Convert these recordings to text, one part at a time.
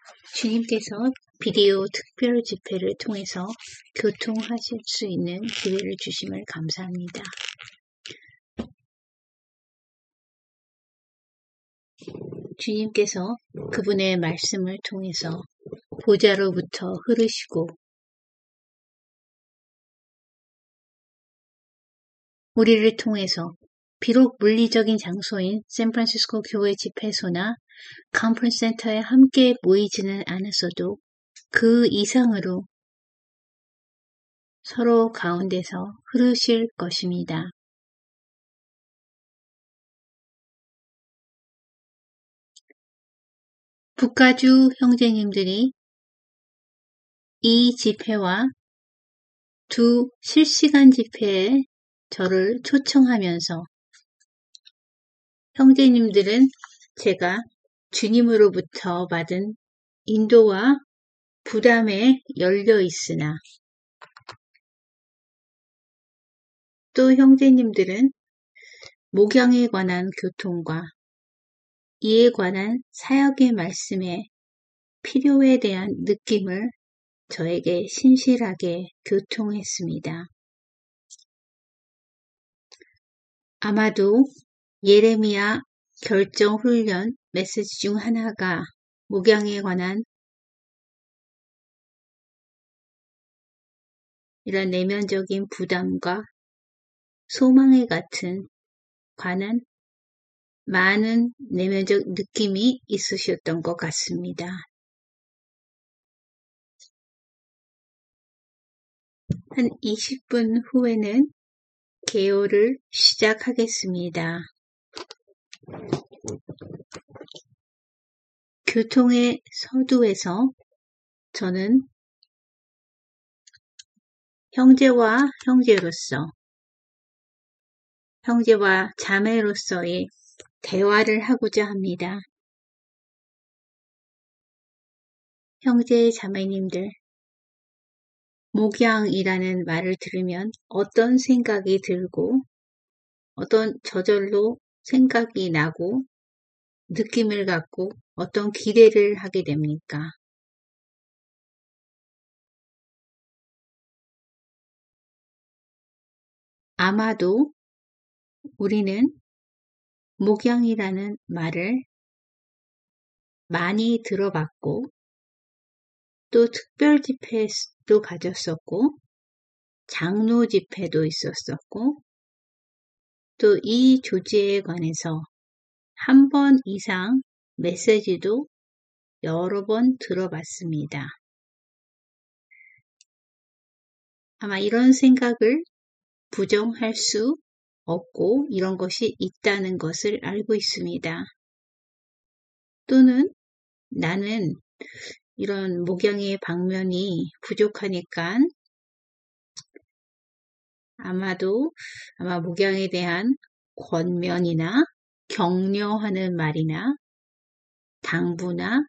주님께서 비디오 특별 집회를 통해서 교통하실 수 있는 기회를 주심을 감사합니다. 주님께서 그분의 말씀을 통해서 보좌로부터 흐르시고 우리를 통해서 비록 물리적인 장소인 샌프란시스코 교회 집회소나 컨퍼런스 센터에 함께 모이지는 않았어도 그 이상으로 서로 가운데서 흐르실 것입니다. 북가주 형제님들이 이 집회와 두 실시간 집회에 저를 초청하면서 형제님들은 제가 주님으로부터 받은 인도와 부담에 열려 있으나 또 형제님들은 목양에 관한 교통과 이에 관한 사역의 말씀의 필요에 대한 느낌을 저에게 신실하게 교통했습니다. 아마도 예레미야 결정 훈련 메시지 중 하나가 목양에 관한 이런 내면적인 부담과 소망에 관한 많은 내면적 느낌이 있으셨던 것 같습니다. 한 20분 후에는 개요를 시작하겠습니다. 교통의 서두에서 저는 형제와 자매로서의 대화를 하고자 합니다. 형제 자매님들, 목양이라는 말을 들으면 어떤 생각이 들고 어떤 저절로 생각이 나고 느낌을 갖고 어떤 기대를 하게 됩니까? 아마도 우리는 목양이라는 말을 많이 들어봤고 또 특별 집회도 가졌었고 장로 집회도 있었었고 또 이 조지에 관해서 한 번 이상 메시지도 여러 번 들어봤습니다. 아마 이런 생각을 부정할 수 없고 이런 것이 있다는 것을 알고 있습니다. 또는 나는 이런 목양의 방면이 부족하니까 아마 목양에 대한 권면이나 격려하는 말이나 당부나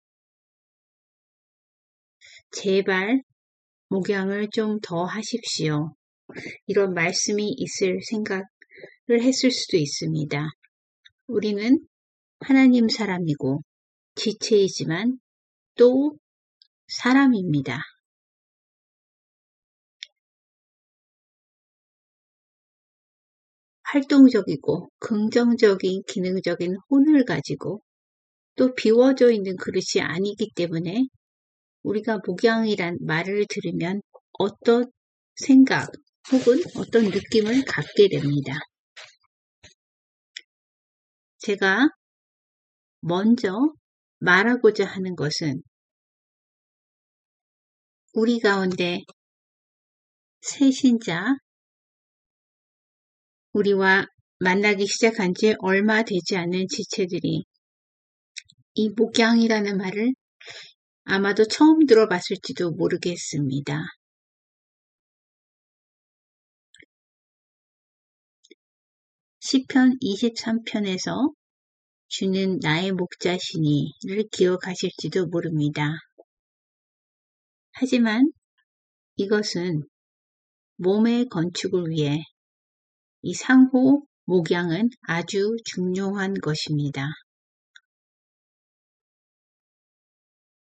제발 목양을 좀 더 하십시오. 이런 말씀이 있을 생각을 했을 수도 있습니다. 우리는 하나님 사람이고 지체이지만 또 사람입니다. 활동적이고 긍정적인 기능적인 혼을 가지고 또 비워져 있는 그릇이 아니기 때문에 우리가 목양이란 말을 들으면 어떤 생각 혹은 어떤 느낌을 갖게 됩니다. 제가 먼저 말하고자 하는 것은 우리 가운데 새신자, 우리와 만나기 시작한 지 얼마 되지 않은 지체들이 이 목양이라는 말을 아마도 처음 들어봤을지도 모르겠습니다. 시편 23편에서 주는 나의 목자시니를 기억하실지도 모릅니다. 하지만 이것은 몸의 건축을 위해 이 상호 목양은 아주 중요한 것입니다.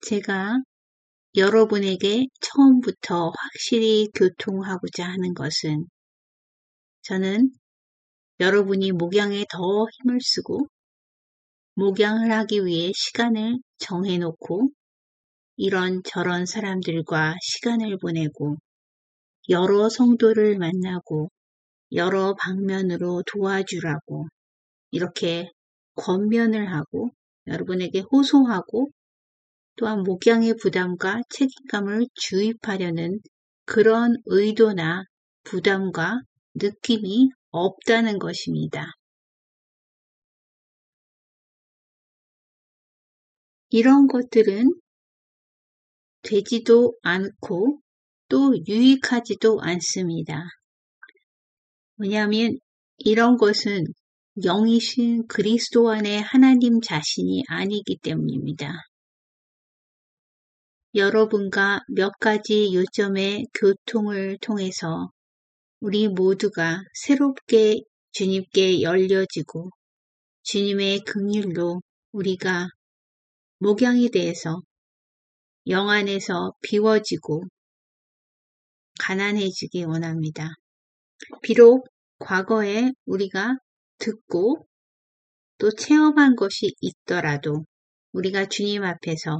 제가 여러분에게 처음부터 확실히 교통하고자 하는 것은 저는 여러분이 목양에 더 힘을 쓰고 목양을 하기 위해 시간을 정해놓고 이런저런 사람들과 시간을 보내고 여러 성도를 만나고 여러 방면으로 도와주라고 이렇게 권면을 하고 여러분에게 호소하고 또한 목양의 부담과 책임감을 주입하려는 그런 의도나 부담과 느낌이 없다는 것입니다. 이런 것들은 되지도 않고 또 유익하지도 않습니다. 왜냐하면 이런 것은 영이신 그리스도 안의 하나님 자신이 아니기 때문입니다. 여러분과 몇 가지 요점의 교통을 통해서 우리 모두가 새롭게 주님께 열려지고 주님의 긍휼로 우리가 목양에 대해서 영 안에서 비워지고 가난해지기 원합니다. 비록 과거에 우리가 듣고 또 체험한 것이 있더라도 우리가 주님 앞에서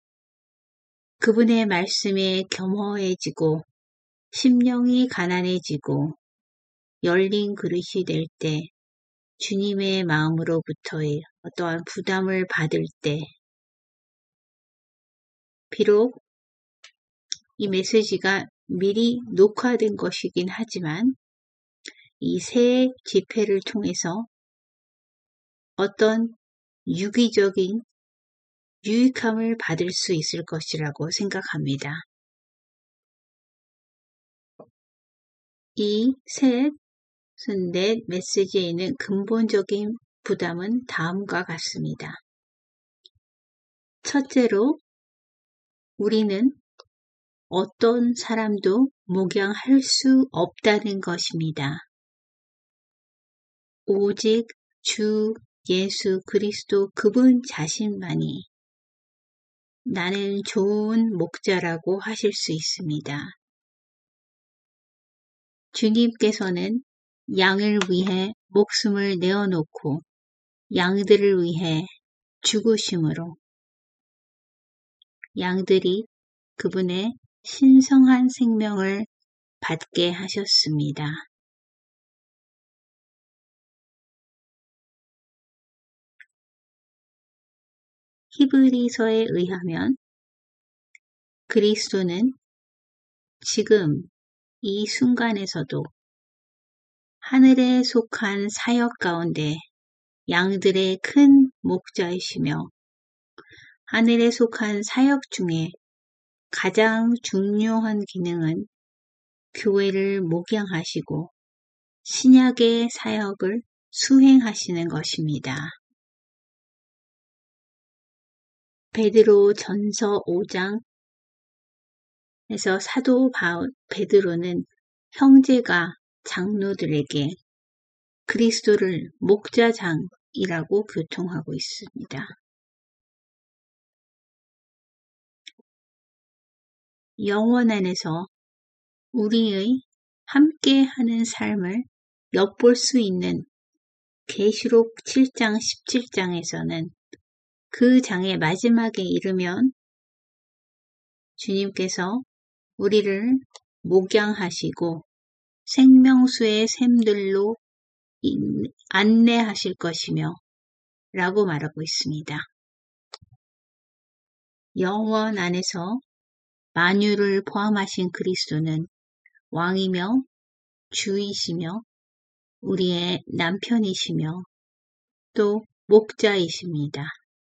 그분의 말씀에 겸허해지고 심령이 가난해지고 열린 그릇이 될 때 주님의 마음으로부터의 어떠한 부담을 받을 때 비록 이 메시지가 미리 녹화된 것이긴 하지만 이 새 집회를 통해서 어떤 유기적인 유익함을 받을 수 있을 것이라고 생각합니다. 이 셋 메시지에 있는 근본적인 부담은 다음과 같습니다. 첫째로 우리는 어떤 사람도 목양할 수 없다는 것입니다. 오직 주 예수 그리스도 그분 자신만이 나는 좋은 목자라고 하실 수 있습니다. 주님께서는 양을 위해 목숨을 내어놓고 양들을 위해 죽으심으로 양들이 그분의 신성한 생명을 받게 하셨습니다. 히브리서에 의하면 그리스도는 지금 이 순간에서도 하늘에 속한 사역 가운데 양들의 큰 목자이시며 하늘에 속한 사역 중에 가장 중요한 기능은 교회를 목양하시고 신약의 사역을 수행하시는 것입니다. 베드로 전서 5장에서 사도 베드로는 형제가 장로들에게 그리스도를 목자장이라고 교통하고 있습니다. 영원 안에서 우리의 함께하는 삶을 엿볼 수 있는 계시록 7장 17장에서는 그 장의 마지막에 이르면 주님께서 우리를 목양하시고 생명수의 샘들로 안내하실 것이며 라고 말하고 있습니다. 영원 안에서 만유를 포함하신 그리스도는 왕이며 주이시며 우리의 남편이시며 또 목자이십니다.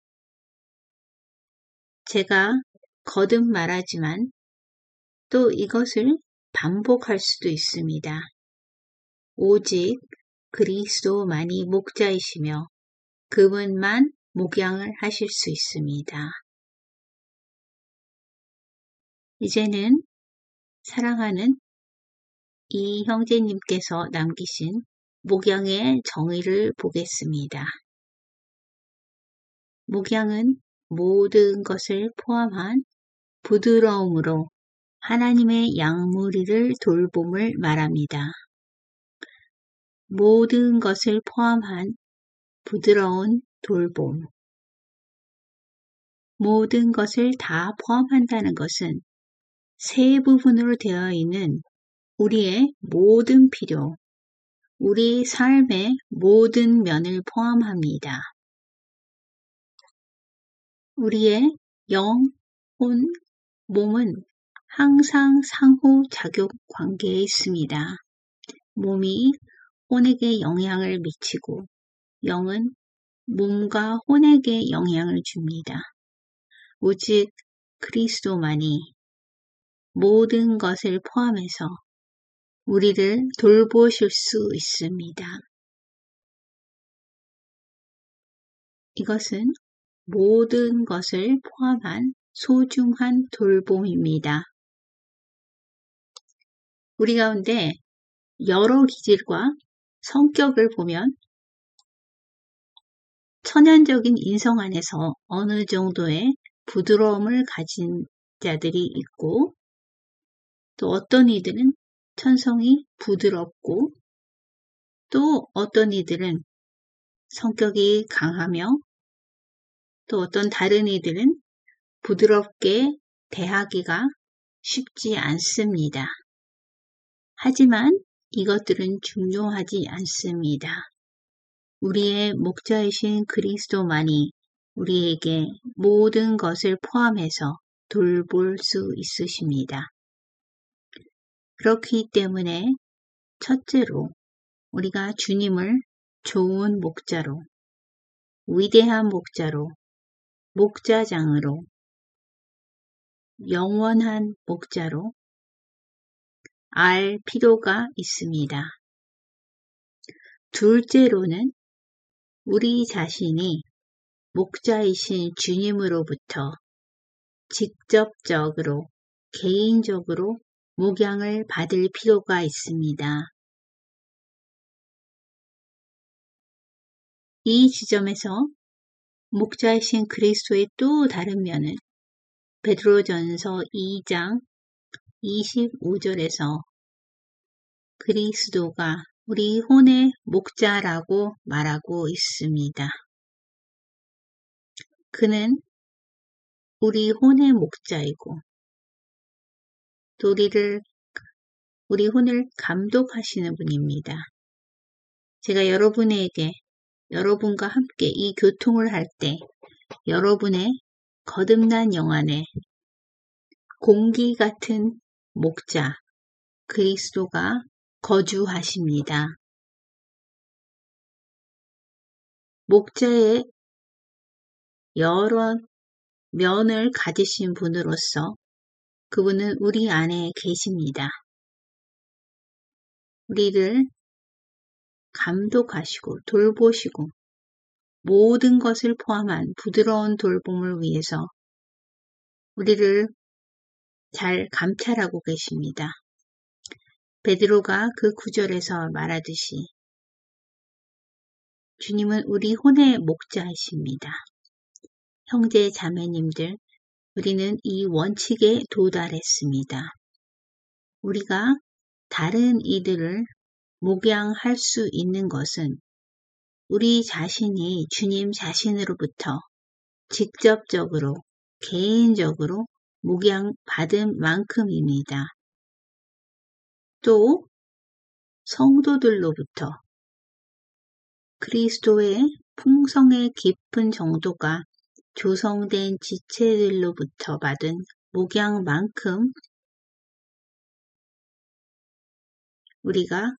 제가 거듭 말하지만 또 이것을 반복할 수도 있습니다. 오직 그리스도만이 목자이시며 그분만 목양을 하실 수 있습니다. 이제는 사랑하는 이 형제님께서 남기신 목양의 정의를 보겠습니다. 목양은 모든 것을 포함한 부드러움으로 하나님의 양무리를 돌봄을 말합니다. 모든 것을 포함한 부드러운 돌봄. 모든 것을 다 포함한다는 것은 세 부분으로 되어 있는 우리의 모든 필요, 우리 삶의 모든 면을 포함합니다. 우리의 영, 혼, 몸은 항상 상호작용 관계에 있습니다. 몸이 혼에게 영향을 미치고 영은 몸과 혼에게 영향을 줍니다. 오직 그리스도만이 모든 것을 포함해서 우리를 돌보실 수 있습니다. 이것은 모든 것을 포함한 소중한 돌봄입니다. 우리 가운데 여러 기질과 성격을 보면 천연적인 인성 안에서 어느 정도의 부드러움을 가진 자들이 있고 또 어떤 이들은 천성이 부드럽고 또 어떤 이들은 성격이 강하며 또 어떤 다른 이들은 부드럽게 대하기가 쉽지 않습니다. 하지만 이것들은 중요하지 않습니다. 우리의 목자이신 그리스도만이 우리에게 모든 것을 포함해서 돌볼 수 있으십니다. 그렇기 때문에 첫째로 우리가 주님을 좋은 목자로, 위대한 목자로, 목자장으로, 영원한 목자로 알 필요가 있습니다. 둘째로는 우리 자신이 목자이신 주님으로부터 직접적으로, 개인적으로 목양을 받을 필요가 있습니다. 이 지점에서 목자이신 그리스도의 또 다른 면은 베드로전서 2장 25절에서 그리스도가 우리 혼의 목자라고 말하고 있습니다. 그는 우리 혼의 목자이고 또 우리 혼을 감독하시는 분입니다. 제가 여러분과 함께 이 교통을 할 때 여러분의 거듭난 영 안에 공기 같은 목자 그리스도가 거주하십니다. 목자의 여러 면을 가지신 분으로서 그분은 우리 안에 계십니다. 우리를 감독하시고 돌보시고 모든 것을 포함한 부드러운 돌봄을 위해서 우리를 잘 감찰하고 계십니다. 베드로가 그 구절에서 말하듯이 주님은 우리 혼의 목자이십니다. 형제 자매님들, 우리는 이 원칙에 도달했습니다. 우리가 다른 이들을 목양할 수 있는 것은 우리 자신이 주님 자신으로부터 직접적으로, 개인적으로 목양받은 만큼입니다. 또 성도들로부터 그리스도의 풍성의 깊은 정도가 조성된 지체들로부터 받은 목양만큼 우리가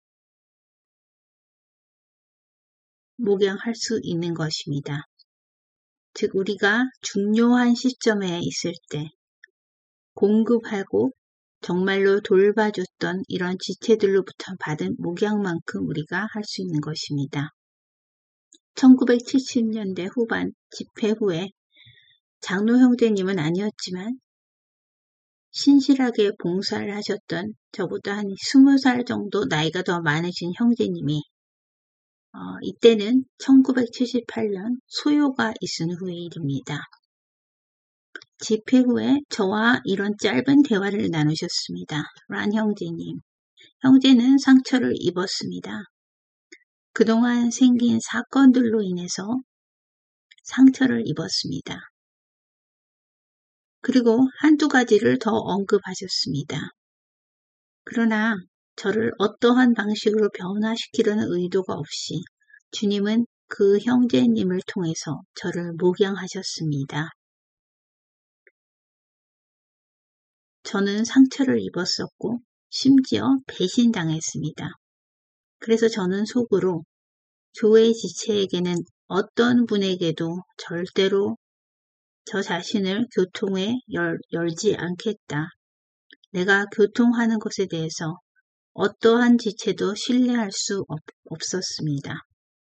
목양할 수 있는 것입니다. 즉 우리가 중요한 시점에 있을 때 공급하고 정말로 돌봐줬던 이런 지체들로부터 받은 목양만큼 우리가 할 수 있는 것입니다. 1970년대 후반 집회 후에 장로 형제님은 아니었지만 신실하게 봉사를 하셨던 저보다 한 20살 정도 나이가 더 많으신 형제님이 이때는 1978년 소요가 있은 후의 일입니다. 집회 후에 저와 이런 짧은 대화를 나누셨습니다. 란 형제님. 형제는 상처를 입었습니다. 그동안 생긴 사건들로 인해서 상처를 입었습니다. 그리고 한두 가지를 더 언급하셨습니다. 그러나 저를 어떠한 방식으로 변화시키려는 의도가 없이 주님은 그 형제님을 통해서 저를 목양하셨습니다. 저는 상처를 입었었고 심지어 배신당했습니다. 그래서 저는 속으로 교회 지체에게는 어떤 분에게도 절대로 저 자신을 교통에 열지 않겠다. 내가 교통하는 것에 대해서 어떠한 지체도 신뢰할 수 없었습니다.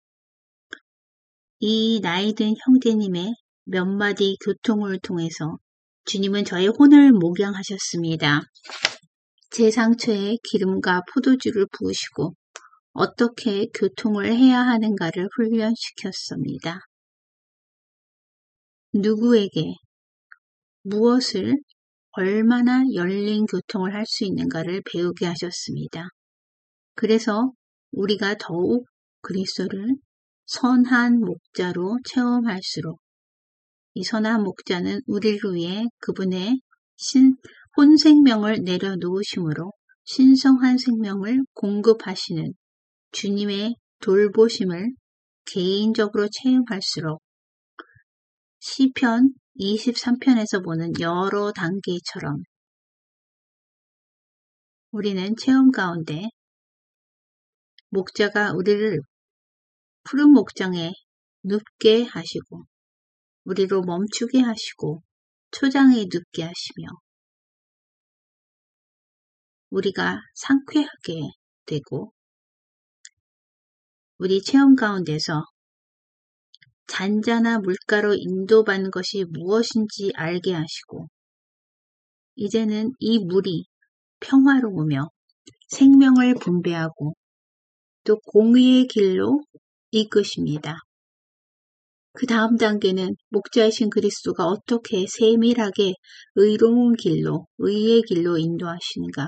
이 나이든 형제님의 몇 마디 교통을 통해서 주님은 저의 혼을 목양하셨습니다. 제 상처에 기름과 포도주를 부으시고 어떻게 교통을 해야 하는가를 훈련시켰습니다. 누구에게 무엇을 얼마나 열린 교통을 할 수 있는가를 배우게 하셨습니다. 그래서 우리가 더욱 그리스도를 선한 목자로 체험할수록 이 선한 목자는 우리를 위해 그분의 혼생명을 내려놓으심으로 신성한 생명을 공급하시는 주님의 돌보심을 개인적으로 체험할수록 시편 23편에서 보는 여러 단계처럼 우리는 체험 가운데 목자가 우리를 푸른 목장에 눕게 하시고 우리로 멈추게 하시고 초장에 눕게 하시며 우리가 상쾌하게 되고 우리 체험 가운데서 잔잔한 물가로 인도받는 것이 무엇인지 알게 하시고 이제는 이 물이 평화로우며 생명을 분배하고 또 공의의 길로 이끄십니다. 그 다음 단계는 목자이신 그리스도가 어떻게 세밀하게 의로운 길로, 의의 길로 인도하시는가.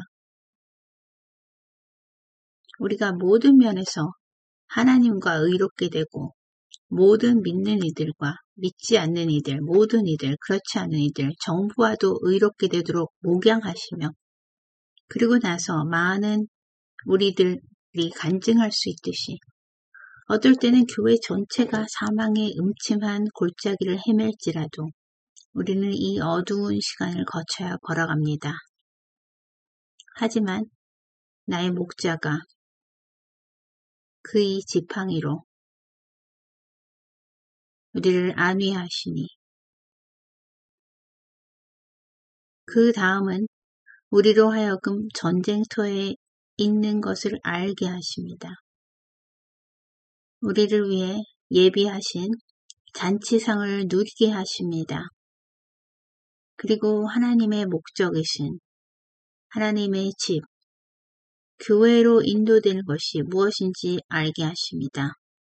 우리가 모든 면에서 하나님과 의롭게 되고 모든 믿는 이들과 믿지 않는 이들, 모든 이들, 그렇지 않은 이들, 정부와도 의롭게 되도록 목양하시며 그리고 나서 많은 우리들이 간증할 수 있듯이 어떨 때는 교회 전체가 사망의 음침한 골짜기를 헤맬지라도 우리는 이 어두운 시간을 거쳐야 걸어갑니다. 하지만 나의 목자가 그의 지팡이로 우리를 안위하시니 그 다음은 우리로 하여금 전쟁터에 있는 것을 알게 하십니다. 우리를 위해 예비하신 잔치상을 누리게 하십니다. 그리고 하나님의 목적이신 하나님의 집, 교회로 인도되는 것이 무엇인지 알게 하십니다.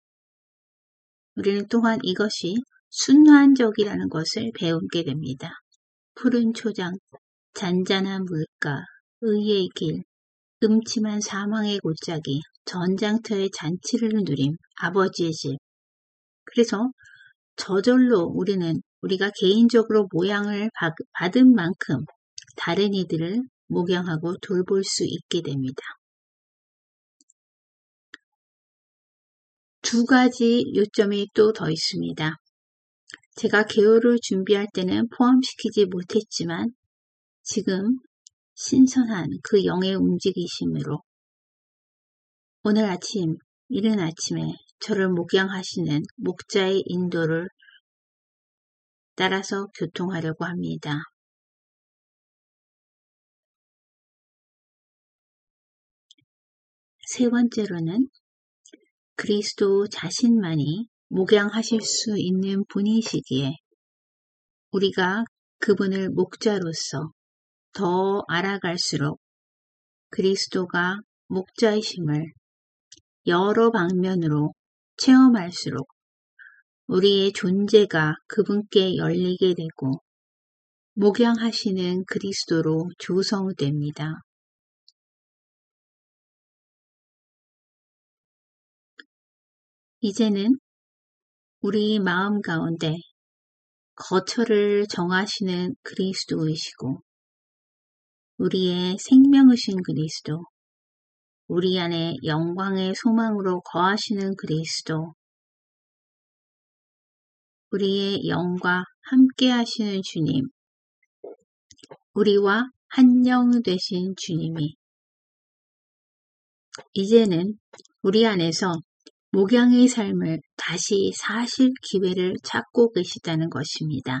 우리는 또한 이것이 순환적이라는 것을 배우게 됩니다. 푸른 초장, 잔잔한 물가, 의의 길, 음침한 사망의 골짜기, 전장터의 잔치를 누림, 아버지의 집. 그래서 저절로 우리는 우리가 개인적으로 모양을 받은 만큼 다른 이들을 목양하고 돌볼 수 있게 됩니다. 두 가지 요점이 또 더 있습니다. 제가 개요를 준비할 때는 포함시키지 못했지만 지금 신선한 그 영의 움직이심으로 오늘 아침, 이른 아침에 저를 목양하시는 목자의 인도를 따라서 교통하려고 합니다. 세 번째로는 그리스도 자신만이 목양하실 수 있는 분이시기에 우리가 그분을 목자로서 더 알아갈수록 그리스도가 목자이심을 여러 방면으로 체험할수록 우리의 존재가 그분께 열리게 되고 목양하시는 그리스도로 조성됩니다. 이제는 우리 마음 가운데 거처를 정하시는 그리스도이시고 우리의 생명이신 그리스도, 우리 안에 영광의 소망으로 거하시는 그리스도, 우리의 영과 함께 하시는 주님, 우리와 한영 되신 주님이 이제는 우리 안에서 목양의 삶을 다시 사실 기회를 찾고 계시다는 것입니다.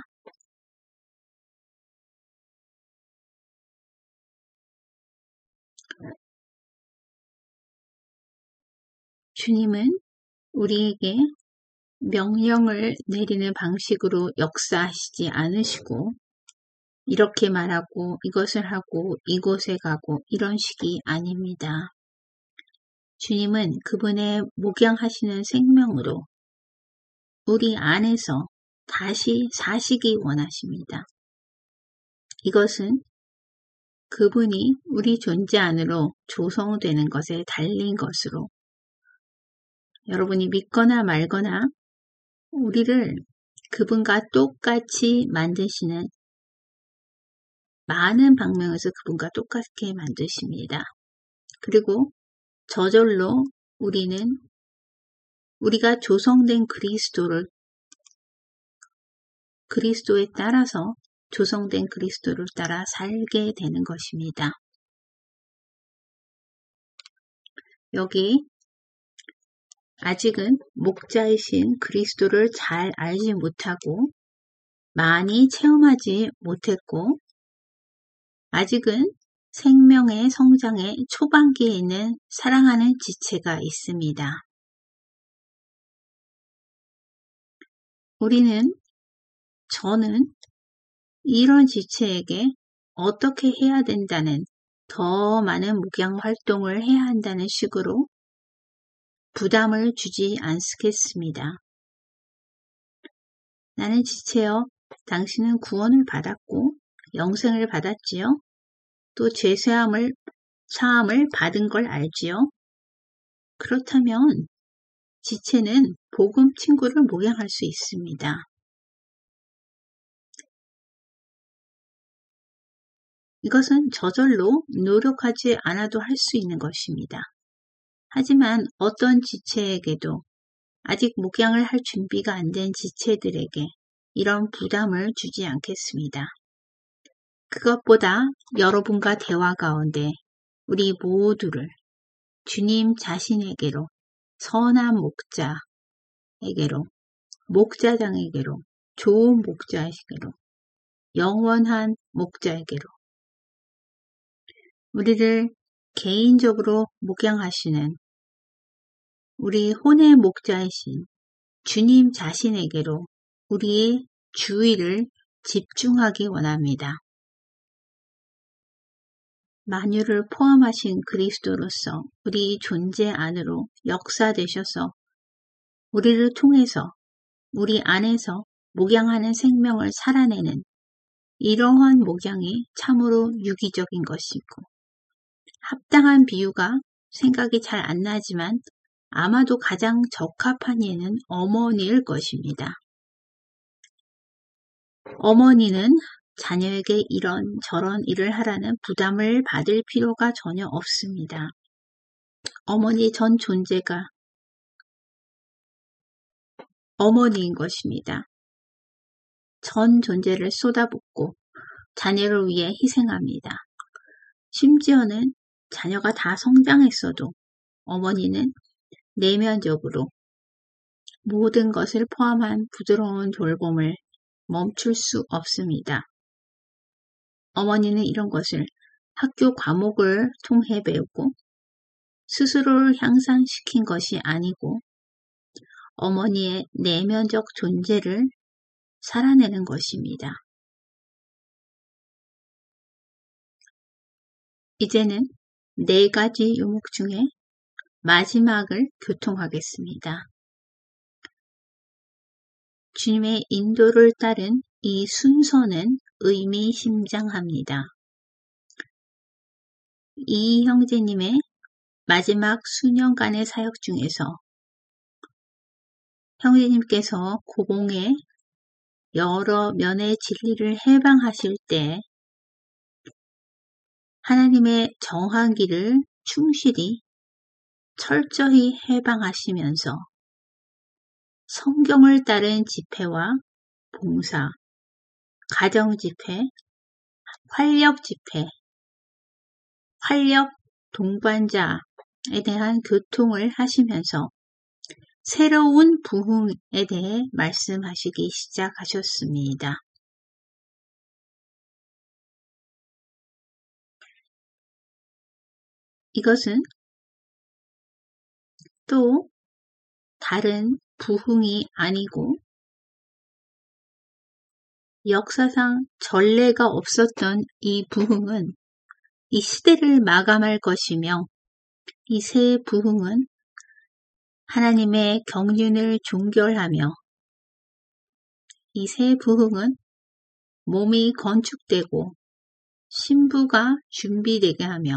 주님은 우리에게 명령을 내리는 방식으로 역사하시지 않으시고 이렇게 말하고 이것을 하고 이곳에 가고 이런 식이 아닙니다. 주님은 그분의 목양하시는 생명으로 우리 안에서 다시 사시기 원하십니다. 이것은 그분이 우리 존재 안으로 조성되는 것에 달린 것으로 여러분이 믿거나 말거나 우리를 그분과 똑같이 만드시는 많은 방면에서 그분과 똑같게 만드십니다. 그리고 저절로 우리가 조성된 그리스도에 따라서 조성된 그리스도를 따라 살게 되는 것입니다. 여기 아직은 목자이신 그리스도를 잘 알지 못하고 많이 체험하지 못했고 아직은 생명의 성장의 초반기에 있는 사랑하는 지체가 있습니다. 저는 이런 지체에게 어떻게 해야 된다는 더 많은 목양 활동을 해야 한다는 식으로 부담을 주지 않겠습니다. 나는 지체여, 당신은 구원을 받았고 영생을 받았지요. 또 죄사함을 받은 걸 알지요. 그렇다면 지체는 복음 친구를 목양할 수 있습니다. 이것은 저절로 노력하지 않아도 할 수 있는 것입니다. 하지만 어떤 지체에게도 아직 목양을 할 준비가 안 된 지체들에게 이런 부담을 주지 않겠습니다. 그것보다 여러분과 대화 가운데 우리 모두를 주님 자신에게로 선한 목자에게로 목자장에게로 좋은 목자에게로 영원한 목자에게로 우리를 개인적으로 목양하시는 우리 혼의 목자이신 주님 자신에게로 우리의 주의를 집중하기 원합니다. 만유를 포함하신 그리스도로서 우리 존재 안으로 역사되셔서 우리를 통해서 우리 안에서 목양하는 생명을 살아내는 이러한 목양이 참으로 유기적인 것이고 합당한 비유가 생각이 잘 안 나지만 아마도 가장 적합한 예는 어머니일 것입니다. 어머니는 자녀에게 이런 저런 일을 하라는 부담을 받을 필요가 전혀 없습니다. 어머니 전 존재가 어머니인 것입니다. 전 존재를 쏟아붓고 자녀를 위해 희생합니다. 심지어는 자녀가 다 성장했어도 어머니는 내면적으로 모든 것을 포함한 부드러운 돌봄을 멈출 수 없습니다. 어머니는 이런 것을 학교 과목을 통해 배우고 스스로를 향상시킨 것이 아니고 어머니의 내면적 존재를 살아내는 것입니다. 이제는 4가지 유목 중에 마지막을 교통하겠습니다. 주님의 인도를 따른 이 순서는 의미심장합니다. 이 형제님의 마지막 수년간의 사역 중에서 형제님께서 고봉의 여러 면의 진리를 해방하실 때 하나님의 정한 길을 충실히 철저히 해방하시면서 성경을 따른 집회와 봉사, 가정 집회, 활력 집회, 활력 동반자에 대한 교통을 하시면서 새로운 부흥에 대해 말씀하시기 시작하셨습니다. 이것은 또 다른 부흥이 아니고 역사상 전례가 없었던 이 부흥은 이 시대를 마감할 것이며 이 새 부흥은 하나님의 경륜을 종결하며 이 새 부흥은 몸이 건축되고 신부가 준비되게 하며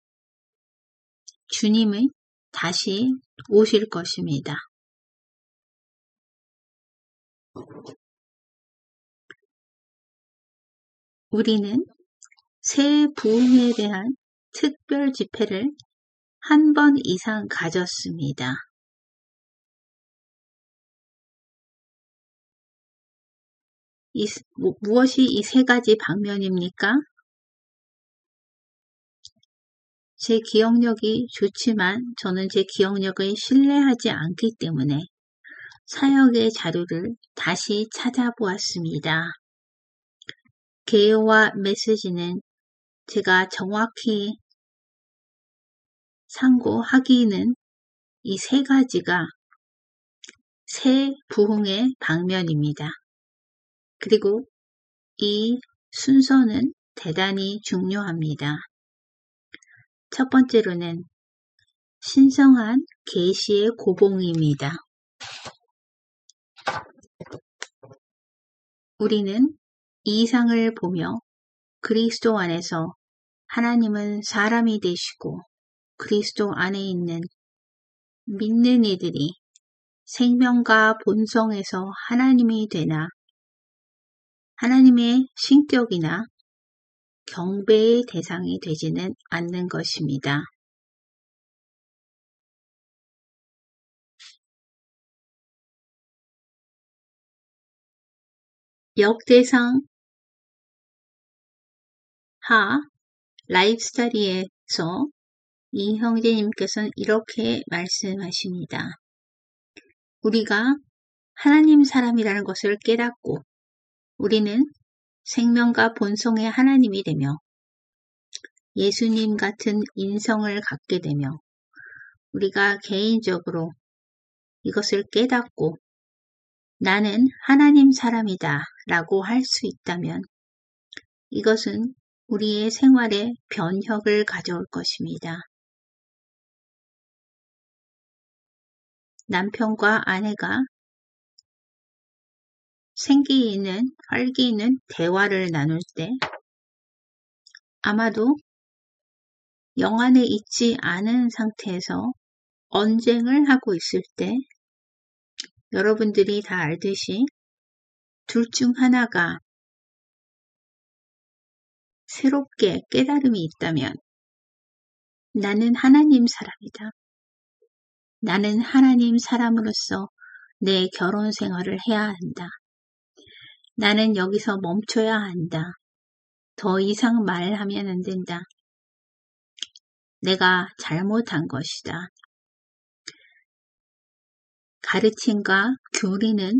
주님이 다시 오실 것입니다. 우리는 새 부흥에 대한 특별 집회를 한 번 이상 가졌습니다. 무엇이 이 세 가지 방면입니까? 제 기억력이 좋지만 저는 제 기억력을 신뢰하지 않기 때문에 사역의 자료를 다시 찾아보았습니다. 개요와 메시지는 제가 정확히 상고하기는 이 세 가지가 새 부흥의 방면입니다. 그리고 이 순서는 대단히 중요합니다. 첫 번째로는 신성한 계시의 고봉입니다. 우리는 이상을 보며 그리스도 안에서 하나님은 사람이 되시고 그리스도 안에 있는 믿는 이들이 생명과 본성에서 하나님이 되나 하나님의 신격이나 경배의 대상이 되지는 않는 것입니다. 역대상 하 라이프스타일에서 이 형제님께서는 이렇게 말씀하십니다. 우리가 하나님 사람이라는 것을 깨닫고 우리는 생명과 본성의 하나님이 되며 예수님 같은 인성을 갖게 되며 우리가 개인적으로 이것을 깨닫고 나는 하나님 사람이다 라고 할 수 있다면 이것은 우리의 생활에 변혁을 가져올 것입니다. 남편과 아내가 생기 있는, 활기 있는 대화를 나눌 때 아마도 영 안에 있지 않은 상태에서 언쟁을 하고 있을 때 여러분들이 다 알듯이 둘 중 하나가 새롭게 깨달음이 있다면 나는 하나님 사람이다. 나는 하나님 사람으로서 내 결혼 생활을 해야 한다. 나는 여기서 멈춰야 한다. 더 이상 말하면 안 된다. 내가 잘못한 것이다. 가르침과 교리는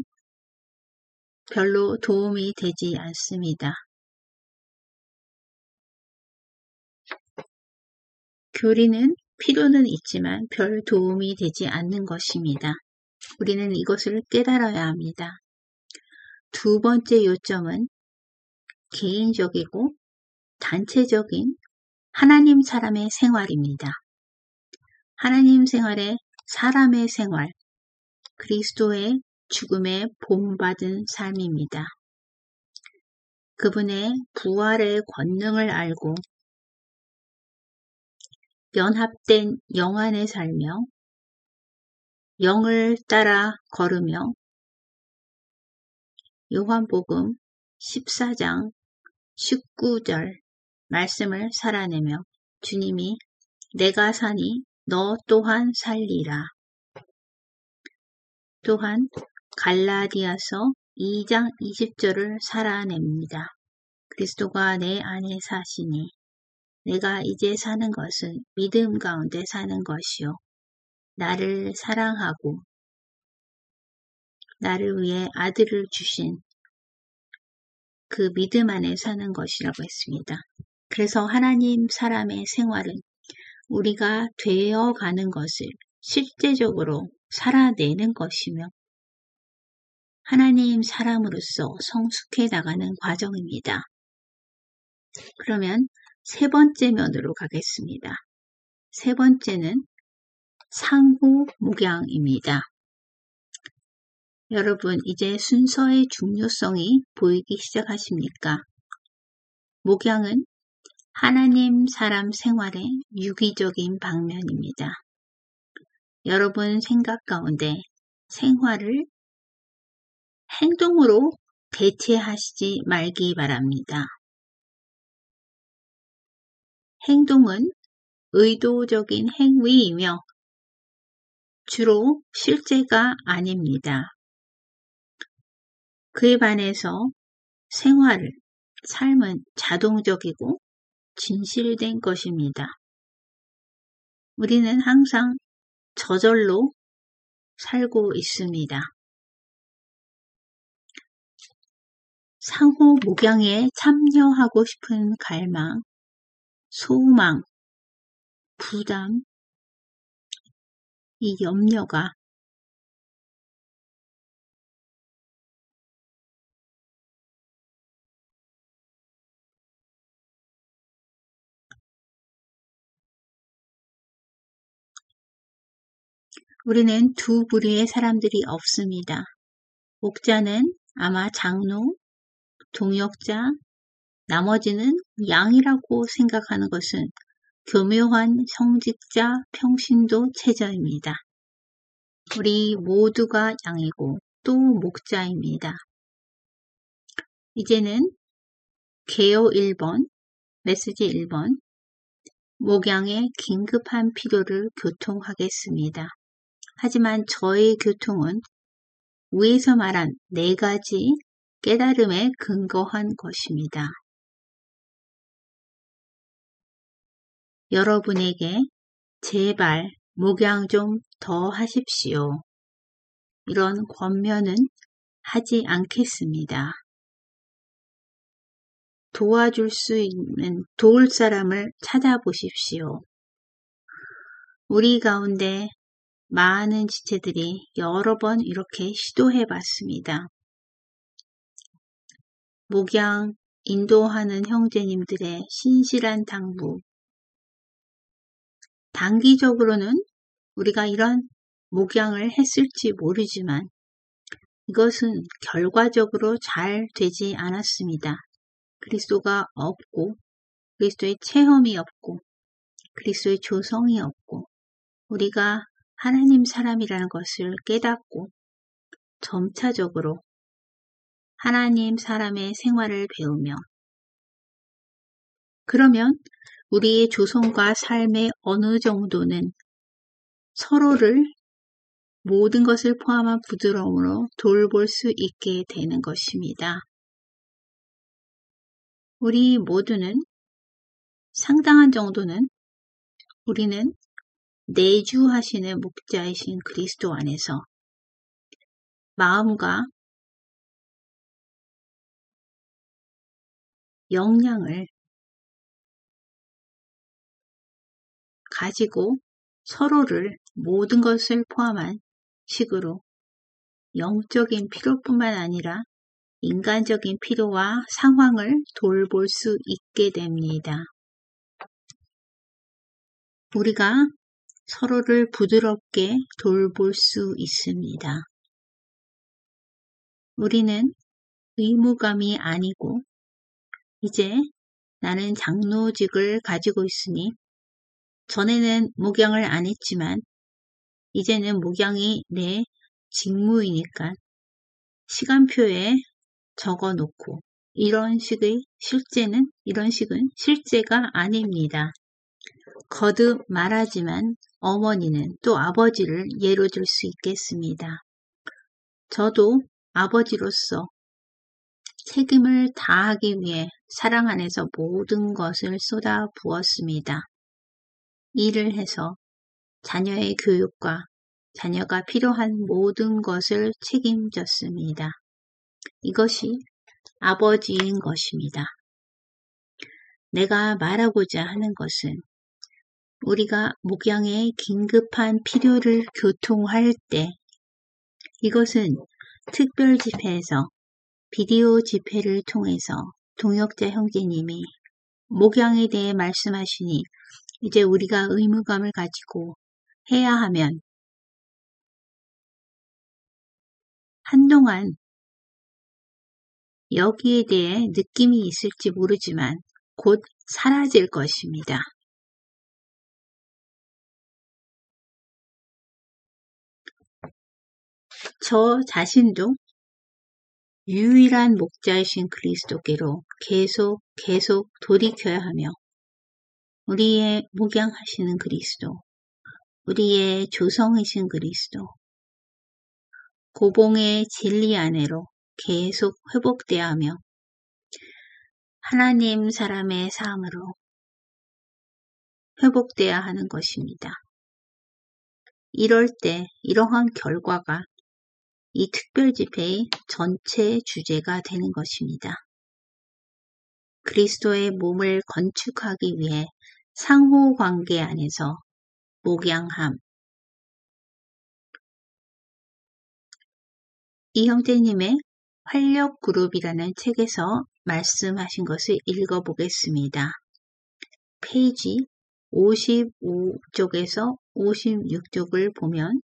별로 도움이 되지 않습니다. 교리는 필요는 있지만 별 도움이 되지 않는 것입니다. 우리는 이것을 깨달아야 합니다. 두 번째 요점은 개인적이고 단체적인 하나님 사람의 생활입니다. 하나님 생활의 사람의 생활, 그리스도의 죽음에 본받은 삶입니다. 그분의 부활의 권능을 알고 연합된 영 안에 살며 영을 따라 걸으며 요한복음 14장 19절 말씀을 살아내며 주님이 내가 사니 너 또한 살리라. 또한 갈라디아서 2장 20절을 살아냅니다. 그리스도가 내 안에 사시니 내가 이제 사는 것은 믿음 가운데 사는 것이요 나를 사랑하고 나를 위해 아들을 주신 그 믿음 안에 사는 것이라고 했습니다. 그래서 하나님 사람의 생활은 우리가 되어가는 것을 실제적으로 살아내는 것이며 하나님 사람으로서 성숙해 나가는 과정입니다. 그러면 세 번째 면으로 가겠습니다. 세 번째는 상호 목양입니다. 여러분, 이제 순서의 중요성이 보이기 시작하십니까? 목양은 하나님 사람 생활의 유기적인 방면입니다. 여러분 생각 가운데 생활을 행동으로 대체하시지 말기 바랍니다. 행동은 의도적인 행위이며 주로 실제가 아닙니다. 그에 반해서 삶은 자동적이고 진실된 것입니다. 우리는 항상 저절로 살고 있습니다. 상호 목양에 참여하고 싶은 갈망, 소망, 부담, 이 염려가 우리는 두 부류의 사람들이 없습니다. 목자는 아마 장로, 동역자, 나머지는 양이라고 생각하는 것은 교묘한 성직자, 평신도 체저입니다. 우리 모두가 양이고 또 목자입니다. 이제는 개요 1번, 메시지 1번, 목양의 긴급한 필요를 교통하겠습니다. 하지만 저의 교통은 위에서 말한 4가지 깨달음에 근거한 것입니다. 여러분에게 제발 목양 좀 더 하십시오. 이런 권면은 하지 않겠습니다. 도와줄 수 있는 도울 사람을 찾아보십시오. 우리 가운데 많은 지체들이 여러 번 이렇게 시도해 봤습니다. 목양 인도하는 형제님들의 신실한 당부. 단기적으로는 우리가 이런 목양을 했을지 모르지만 이것은 결과적으로 잘 되지 않았습니다. 그리스도가 없고 그리스도의 체험이 없고 그리스도의 조성이 없고 우리가 하나님 사람이라는 것을 깨닫고 점차적으로 하나님 사람의 생활을 배우며 그러면 우리의 조성과 삶의 어느 정도는 서로를 모든 것을 포함한 부드러움으로 돌볼 수 있게 되는 것입니다. 우리 모두는 상당한 정도는 우리는 내주하시는 목자이신 그리스도 안에서 마음과 역량을 가지고 서로를 모든 것을 포함한 식으로 영적인 필요뿐만 아니라 인간적인 필요와 상황을 돌볼 수 있게 됩니다. 우리가 서로를 부드럽게 돌볼 수 있습니다. 우리는 의무감이 아니고 이제 나는 장로직을 가지고 있으니 전에는 목양을 안 했지만 이제는 목양이 내 직무이니까 시간표에 적어 놓고 이런 식은 실제가 아닙니다. 거듭 말하지만 어머니는 또 아버지를 예로 들 수 있겠습니다. 저도 아버지로서 책임을 다하기 위해 사랑 안에서 모든 것을 쏟아 부었습니다. 일을 해서 자녀의 교육과 자녀가 필요한 모든 것을 책임졌습니다. 이것이 아버지인 것입니다. 내가 말하고자 하는 것은 우리가 목양의 긴급한 필요를 교통할 때 이것은 특별 집회에서 비디오 집회를 통해서 동역자 형제님이 목양에 대해 말씀하시니 이제 우리가 의무감을 가지고 해야 하면 한동안 여기에 대해 느낌이 있을지 모르지만 곧 사라질 것입니다. 저 자신도 유일한 목자이신 그리스도께로 계속 돌이켜야 하며 우리의 목양하시는 그리스도, 우리의 조성이신 그리스도, 고봉의 진리 안에로 계속 회복되어야 하며 하나님 사람의 삶으로 회복되어야 하는 것입니다. 이럴 때 이러한 결과가 이 특별 집회의 전체 주제가 되는 것입니다. 그리스도의 몸을 건축하기 위해 상호관계 안에서 목양함. 이 형제님의 활력그룹이라는 책에서 말씀하신 것을 읽어보겠습니다. 페이지 55쪽에서 56쪽을 보면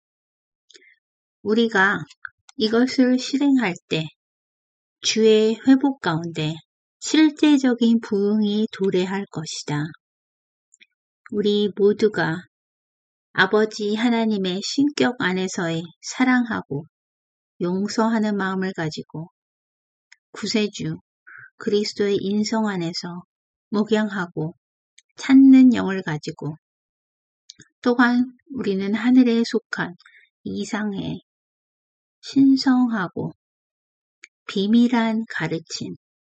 우리가 이것을 실행할 때 주의 회복 가운데 실제적인 부흥이 도래할 것이다. 우리 모두가 아버지 하나님의 신격 안에서의 사랑하고 용서하는 마음을 가지고 구세주 그리스도의 인성 안에서 목양하고 찾는 영을 가지고 또한 우리는 하늘에 속한 이상의 신성하고 비밀한 가르침,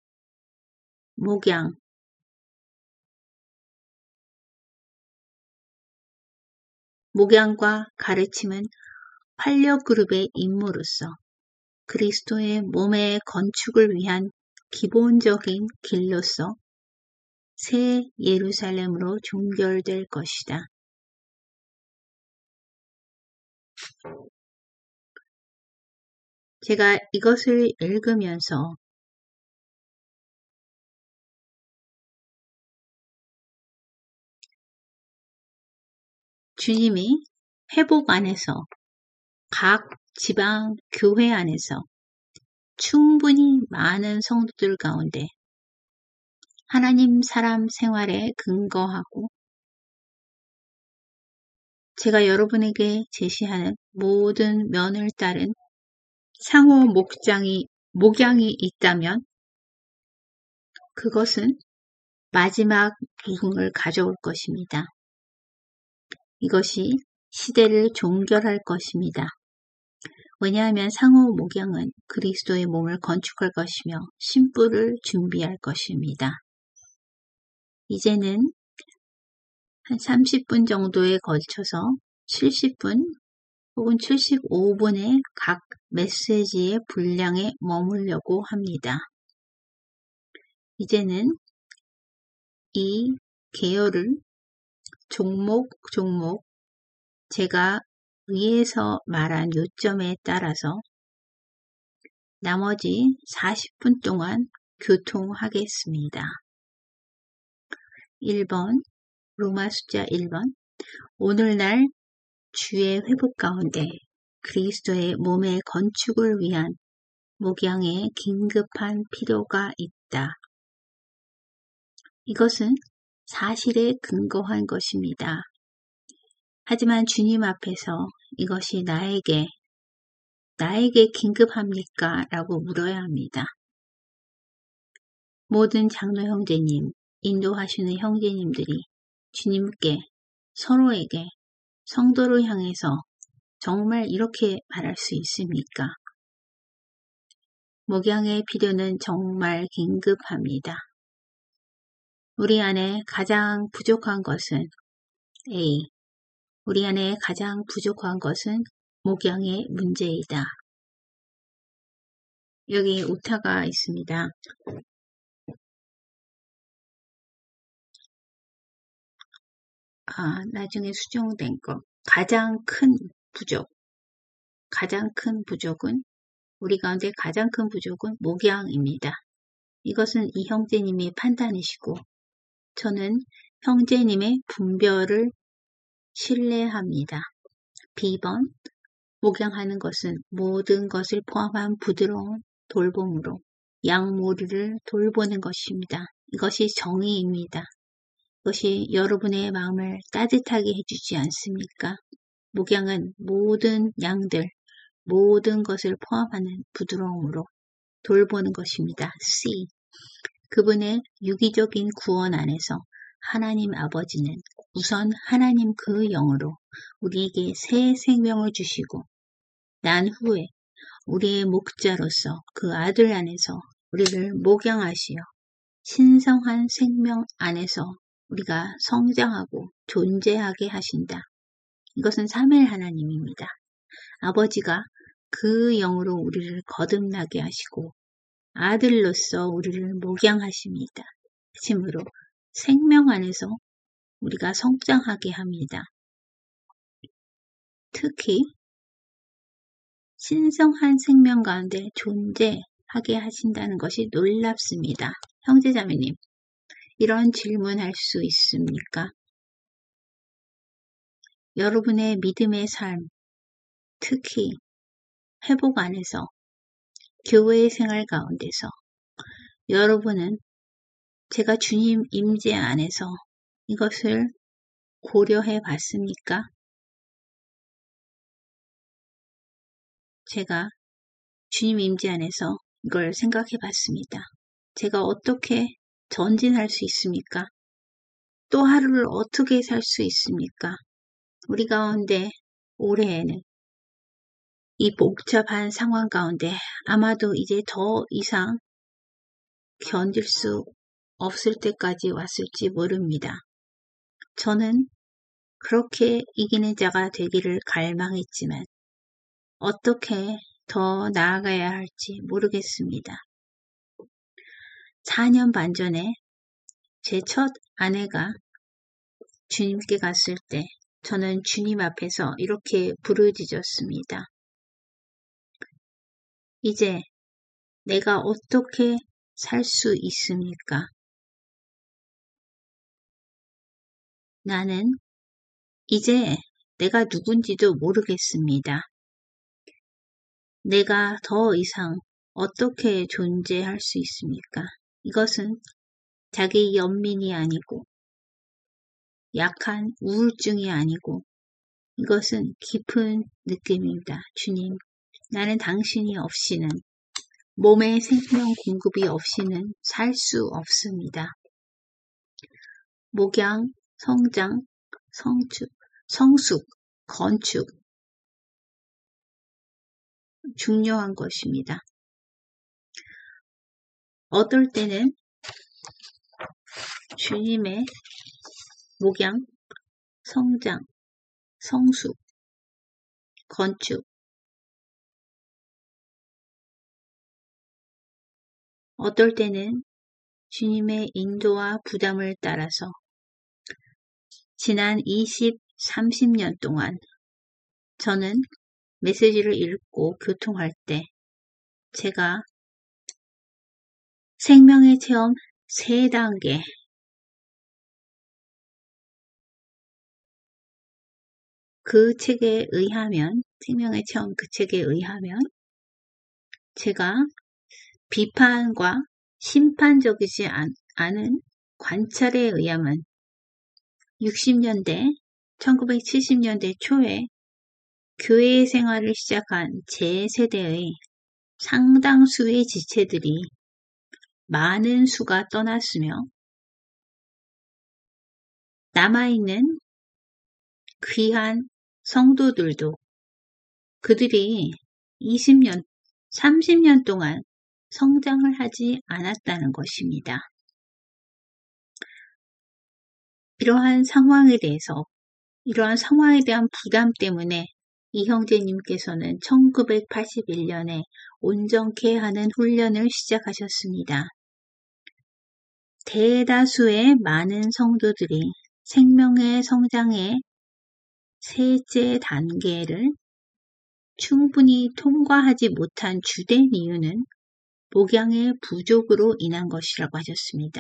목양과 가르침은 활력그룹의 임무로서 그리스도의 몸의 건축을 위한 기본적인 길로서 새 예루살렘으로 종결될 것이다. 제가 이것을 읽으면서 주님이 회복 안에서 각 지방 교회 안에서 충분히 많은 성도들 가운데 하나님 사람 생활에 근거하고 제가 여러분에게 제시하는 모든 면을 따른 상호 목양이 있다면 그것은 마지막 부흥을 가져올 것입니다. 이것이 시대를 종결할 것입니다. 왜냐하면 상호 목양은 그리스도의 몸을 건축할 것이며 신부를 준비할 것입니다. 이제는 한 30분 정도에 걸쳐서 70분 혹은 75분의 각 메시지의 분량에 머물려고 합니다. 이제는 이 계열을 종목 제가 위에서 말한 요점에 따라서 나머지 40분 동안 교통하겠습니다. 1번, 로마 숫자 1번, 오늘날 주의 회복 가운데 그리스도의 몸의 건축을 위한 목양의 긴급한 필요가 있다. 이것은 사실에 근거한 것입니다. 하지만 주님 앞에서 이것이 나에게 긴급합니까? 라고 물어야 합니다. 모든 장로 형제님, 인도하시는 형제님들이 주님께, 서로에게, 성도를 향해서 정말 이렇게 말할 수 있습니까? 목양의 필요는 정말 긴급합니다. 우리 안에 가장 부족한 것은 A. 우리 안에 가장 부족한 것은 목양의 문제이다. 여기 오타가 있습니다. 나중에 수정된 거. 가장 큰 부족은 우리 가운데 가장 큰 부족은 목양입니다. 이것은 이 형제님의 판단이시고 저는 형제님의 분별을 신뢰합니다. B번, 목양하는 것은 모든 것을 포함한 부드러운 돌봄으로 양모리를 돌보는 것입니다. 이것이 정의입니다. 이것이 여러분의 마음을 따뜻하게 해주지 않습니까? 목양은 모든 양들, 모든 것을 포함하는 부드러움으로 돌보는 것입니다. C. 그분의 유기적인 구원 안에서 하나님 아버지는 우선 하나님 그 영으로 우리에게 새 생명을 주시고 난 후에 우리의 목자로서 그 아들 안에서 우리를 목양하시어 신성한 생명 안에서 우리가 성장하고 존재하게 하신다. 이것은 삼위일 하나님입니다. 아버지가 그 영으로 우리를 거듭나게 하시고 아들로서 우리를 목양하십니다. 하심으로 생명 안에서 우리가 성장하게 합니다. 특히 신성한 생명 가운데 존재하게 하신다는 것이 놀랍습니다. 형제자매님, 이런 질문할 수 있습니까? 여러분의 믿음의 삶, 특히 회복 안에서 교회의 생활 가운데서 여러분은 제가 주님 임재 안에서 이것을 고려해 봤습니까? 제가 주님 임재 안에서 이걸 생각해 봤습니다. 제가 어떻게 전진할 수 있습니까? 또 하루를 어떻게 살 수 있습니까? 우리 가운데 올해에는 이 복잡한 상황 가운데 아마도 이제 더 이상 견딜 수 없을 때까지 왔을지 모릅니다. 저는 그렇게 이기는 자가 되기를 갈망했지만 어떻게 더 나아가야 할지 모르겠습니다. 4년 반 전에 제 첫 아내가 주님께 갔을 때 저는 주님 앞에서 이렇게 부르짖었습니다. 이제 내가 어떻게 살 수 있습니까? 나는 이제 내가 누군지도 모르겠습니다. 내가 더 이상 어떻게 존재할 수 있습니까? 이것은 자기 연민이 아니고 약한 우울증이 아니고 이것은 깊은 느낌입니다. 주님, 나는 당신이 없이는 몸의 생명 공급이 없이는 살 수 없습니다. 목양, 성장, 성숙, 건축 중요한 것입니다. 어떨 때는 주님의 목양, 성장, 성숙, 건축 어떨 때는 주님의 인도와 부담을 따라서 지난 20, 30년 동안 저는 메시지를 읽고 교통할 때 제가 생명의 체험 3단계 그 책에 의하면 생명의 체험 그 책에 의하면 제가 비판과 심판적이지 않은 관찰에 의하면 60년대, 1970년대 초에 교회 생활을 시작한 제 세대의 상당수의 지체들이 많은 수가 떠났으며 남아있는 귀한 성도들도 그들이 20년, 30년 동안 성장을 하지 않았다는 것입니다. 이러한 상황에 대한 부담 때문에 이 형제님께서는 1981년에 온전케 하는 훈련을 시작하셨습니다. 대다수의 많은 성도들이 생명의 성장의 셋째 단계를 충분히 통과하지 못한 주된 이유는 목양의 부족으로 인한 것이라고 하셨습니다.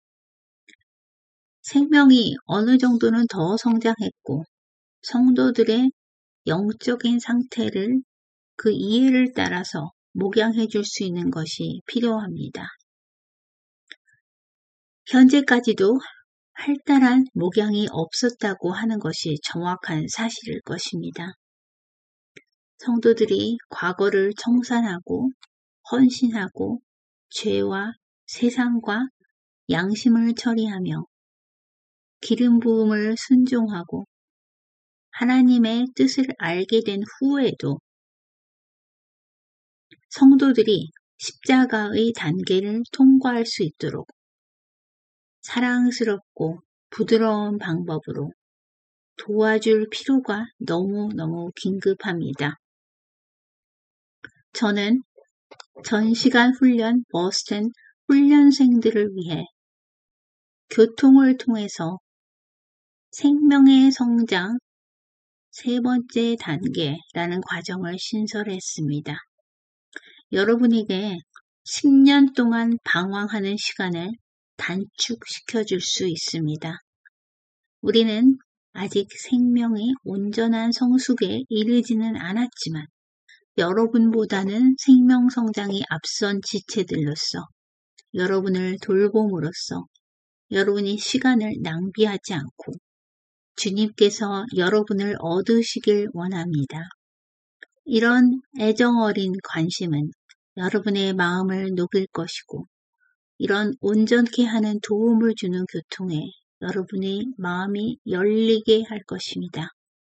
생명이 어느 정도는 더 성장했고 성도들의 영적인 상태를 그 이해를 따라서 목양해 줄 수 있는 것이 필요합니다. 현재까지도 활달한 목양이 없었다고 하는 것이 정확한 사실일 것입니다. 성도들이 과거를 청산하고 헌신하고 죄와 세상과 양심을 처리하며 기름 부음을 순종하고 하나님의 뜻을 알게 된 후에도 성도들이 십자가의 단계를 통과할 수 있도록 사랑스럽고 부드러운 방법으로 도와줄 필요가 너무너무 긴급합니다. 저는 전시간 훈련 버스턴 훈련생들을 위해 교통을 통해서 생명의 성장 세 번째 단계라는 과정을 신설했습니다. 여러분에게 10년 동안 방황하는 시간을 단축시켜 줄 수 있습니다. 우리는 아직 생명의 온전한 성숙에 이르지는 않았지만 여러분보다는 생명 성장이 앞선 지체들로서 여러분을 돌봄으로써 여러분이 시간을 낭비하지 않고 주님께서 여러분을 얻으시길 원합니다. 이런 애정어린 관심은 여러분의 마음을 녹일 것이고 이런 온전케 하는 도움을 주는 교통에 여러분의 마음이 열리게 할 것입니다.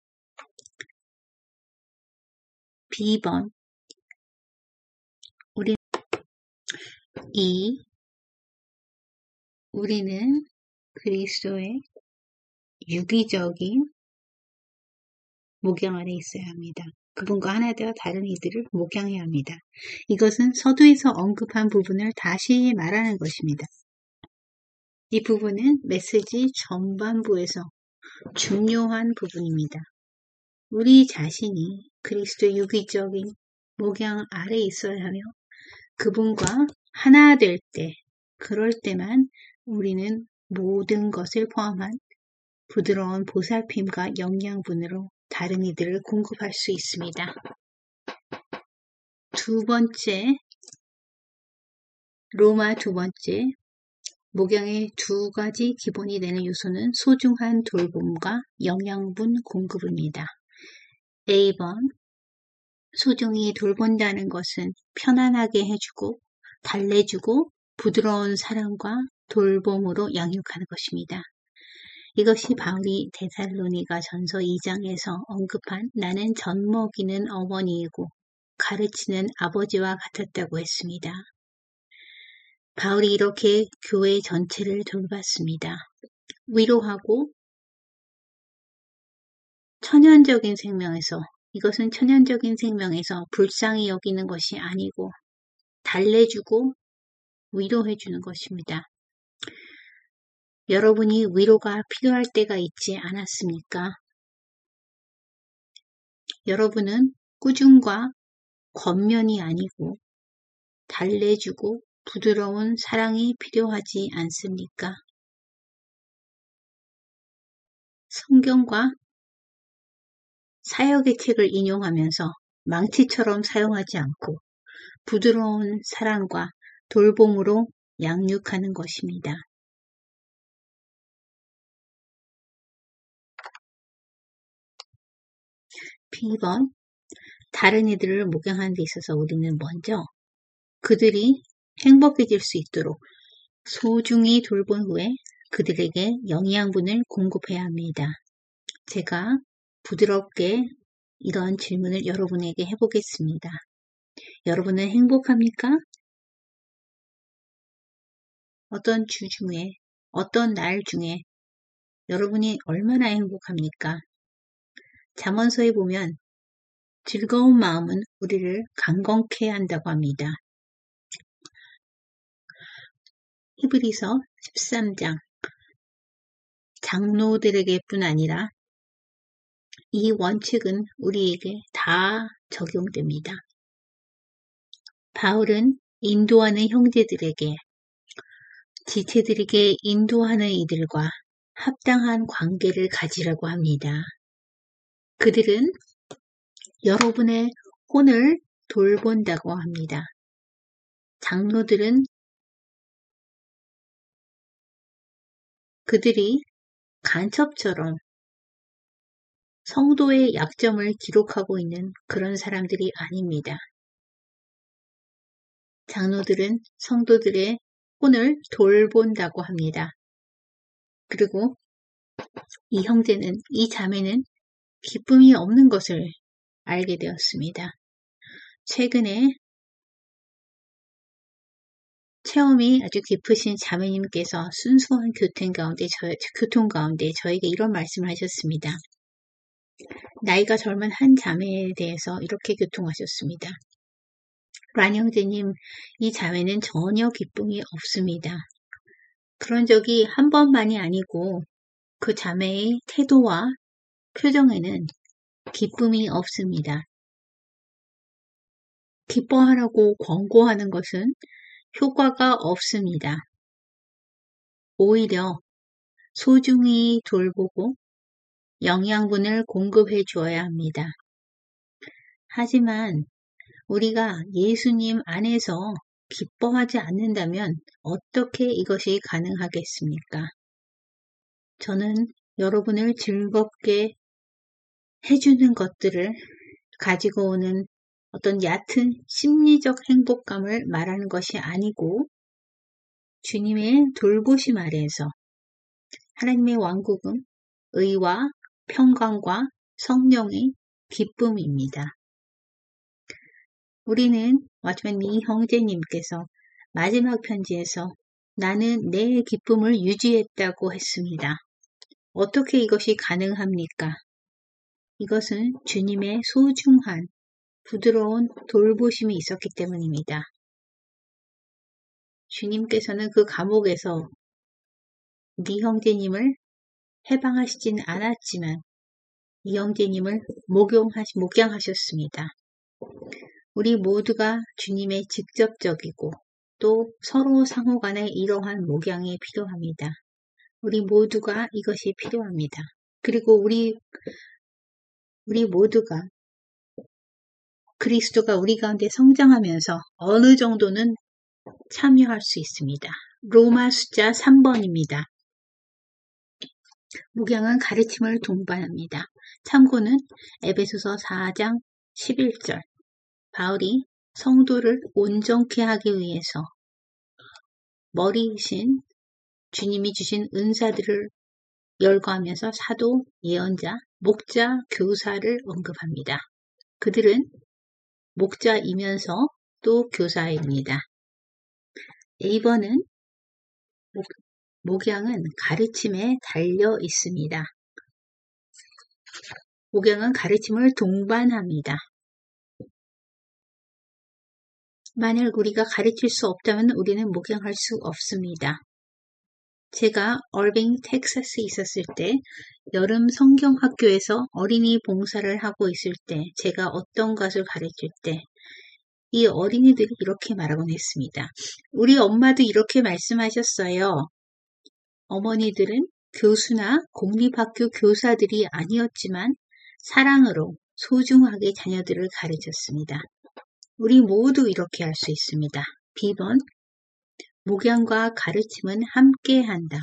B번 우리는 그리스도의 유기적인 목양 아래 있어야 합니다. 그분과 하나 되어 다른 이들을 목양해야 합니다. 이것은 서두에서 언급한 부분을 다시 말하는 것입니다. 이 부분은 메시지 전반부에서 중요한 부분입니다. 우리 자신이 그리스도의 유기적인 목양 아래 있어야 하며 그분과 하나 될 때, 그럴 때만 우리는 모든 것을 포함한 부드러운 보살핌과 영양분으로 다른 이들을 공급할 수 있습니다. 로마 두 번째, 목양의 두 가지 기본이 되는 요소는 소중한 돌봄과 영양분 공급입니다. A번, 소중히 돌본다는 것은 편안하게 해주고 달래주고 부드러운 사랑과 돌봄으로 양육하는 것입니다. 이것이 바울이 데살로니가 전서 2장에서 언급한 나는 젖 먹이는 어머니이고 가르치는 아버지와 같았다고 했습니다. 바울이 이렇게 교회 전체를 돌봤습니다. 위로하고 이것은 천연적인 생명에서 불쌍히 여기는 것이 아니고 달래주고 위로해주는 것입니다. 여러분이 위로가 필요할 때가 있지 않았습니까? 여러분은 꾸중과 권면이 아니고 달래주고 부드러운 사랑이 필요하지 않습니까? 성경과 사역의 책을 인용하면서 망치처럼 사용하지 않고 부드러운 사랑과 돌봄으로 양육하는 것입니다. 2번, 다른 이들을 목양하는 데 있어서 우리는 먼저 그들이 행복해질 수 있도록 소중히 돌본 후에 그들에게 영양분을 공급해야 합니다. 제가 부드럽게 이런 질문을 여러분에게 해보겠습니다. 여러분은 행복합니까? 어떤 주 중에, 어떤 날 중에 여러분이 얼마나 행복합니까? 잠언서에 보면 즐거운 마음은 우리를 강건케 한다고 합니다. 히브리서 13장 장로들에게뿐 아니라 이 원칙은 우리에게 다 적용됩니다. 바울은 인도하는 형제들에게 지체들에게 인도하는 이들과 합당한 관계를 가지라고 합니다. 그들은 여러분의 혼을 돌본다고 합니다. 장로들은 그들이 간첩처럼 성도의 약점을 기록하고 있는 그런 사람들이 아닙니다. 장로들은 성도들의 혼을 돌본다고 합니다. 그리고 이 형제는, 이 자매는 기쁨이 없는 것을 알게 되었습니다. 최근에 체험이 아주 깊으신 자매님께서 순수한 교통 가운데 저에게 이런 말씀을 하셨습니다. 나이가 젊은 한 자매에 대해서 이렇게 교통하셨습니다. 란 형제님, 이 자매는 전혀 기쁨이 없습니다. 그런 적이 한 번만이 아니고 그 자매의 태도와 표정에는 기쁨이 없습니다. 기뻐하라고 권고하는 것은 효과가 없습니다. 오히려 소중히 돌보고 영양분을 공급해 주어야 합니다. 하지만 우리가 예수님 안에서 기뻐하지 않는다면 어떻게 이것이 가능하겠습니까? 저는 여러분을 즐겁게 해주는 것들을 가지고 오는 어떤 얕은 심리적 행복감을 말하는 것이 아니고 주님의 돌보심 아래에서 하나님의 왕국은 의와 평강과 성령의 기쁨입니다. 우리는 왓츠맨 이 형제님께서 마지막 편지에서 나는 내 기쁨을 유지했다고 했습니다. 어떻게 이것이 가능합니까? 이것은 주님의 소중한 부드러운 돌보심이 있었기 때문입니다. 주님께서는 그 감옥에서 네 형제님을 해방하시진 않았지만 이 형제님을 목양하셨습니다. 우리 모두가 주님의 직접적이고 또 서로 상호간에 이러한 목양이 필요합니다. 우리 모두가 이것이 필요합니다. 그리고 우리 모두가 그리스도가 우리 가운데 성장하면서 어느 정도는 참여할 수 있습니다. 로마 숫자 3번입니다. 목양은 가르침을 동반합니다. 참고는 에베소서 4장 11절. 바울이 성도를 온전케 하기 위해서 머리이신 주님이 주신 은사들을 열거하면서 사도, 예언자, 목자, 교사를 언급합니다. 그들은 목자이면서 또 교사입니다. A번은 목양은 가르침에 달려 있습니다. 목양은 가르침을 동반합니다. 만약 우리가 가르칠 수 없다면 우리는 목양할 수 없습니다. 제가 얼빙, 텍사스에 있었을 때 여름 성경학교에서 어린이 봉사를 하고 있을 때 제가 어떤 것을 가르칠 때 이 어린이들이 이렇게 말하곤 했습니다. 우리 엄마도 이렇게 말씀하셨어요. 어머니들은 교수나 공립학교 교사들이 아니었지만 사랑으로 소중하게 자녀들을 가르쳤습니다. 우리 모두 이렇게 할 수 있습니다. B번, 목양과 가르침은 함께한다.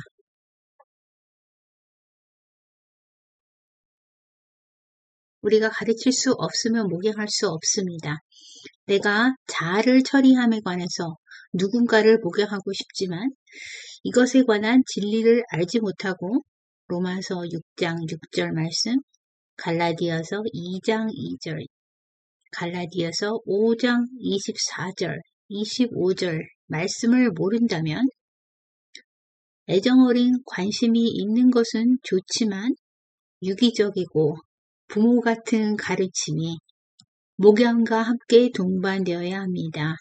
우리가 가르칠 수 없으면 목양할 수 없습니다. 내가 자아를 처리함에 관해서 누군가를 목양하고 싶지만 이것에 관한 진리를 알지 못하고 로마서 6장 6절 말씀, 갈라디아서 2장 2절, 갈라디아서 5장 24절, 25절 말씀을 모른다면 애정어린 관심이 있는 것은 좋지만 유기적이고 부모 같은 가르침이 목양과 함께 동반되어야 합니다.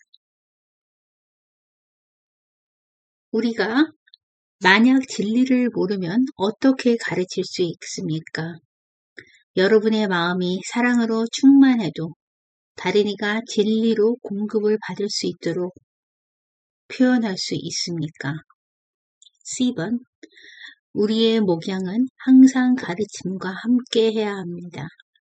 우리가 만약 진리를 모르면 어떻게 가르칠 수 있습니까? 여러분의 마음이 사랑으로 충만해도 다른 이가 진리로 공급을 받을 수 있도록 표현할 수 있습니까? C번, 우리의 목양은 항상 가르침과 함께 해야 합니다.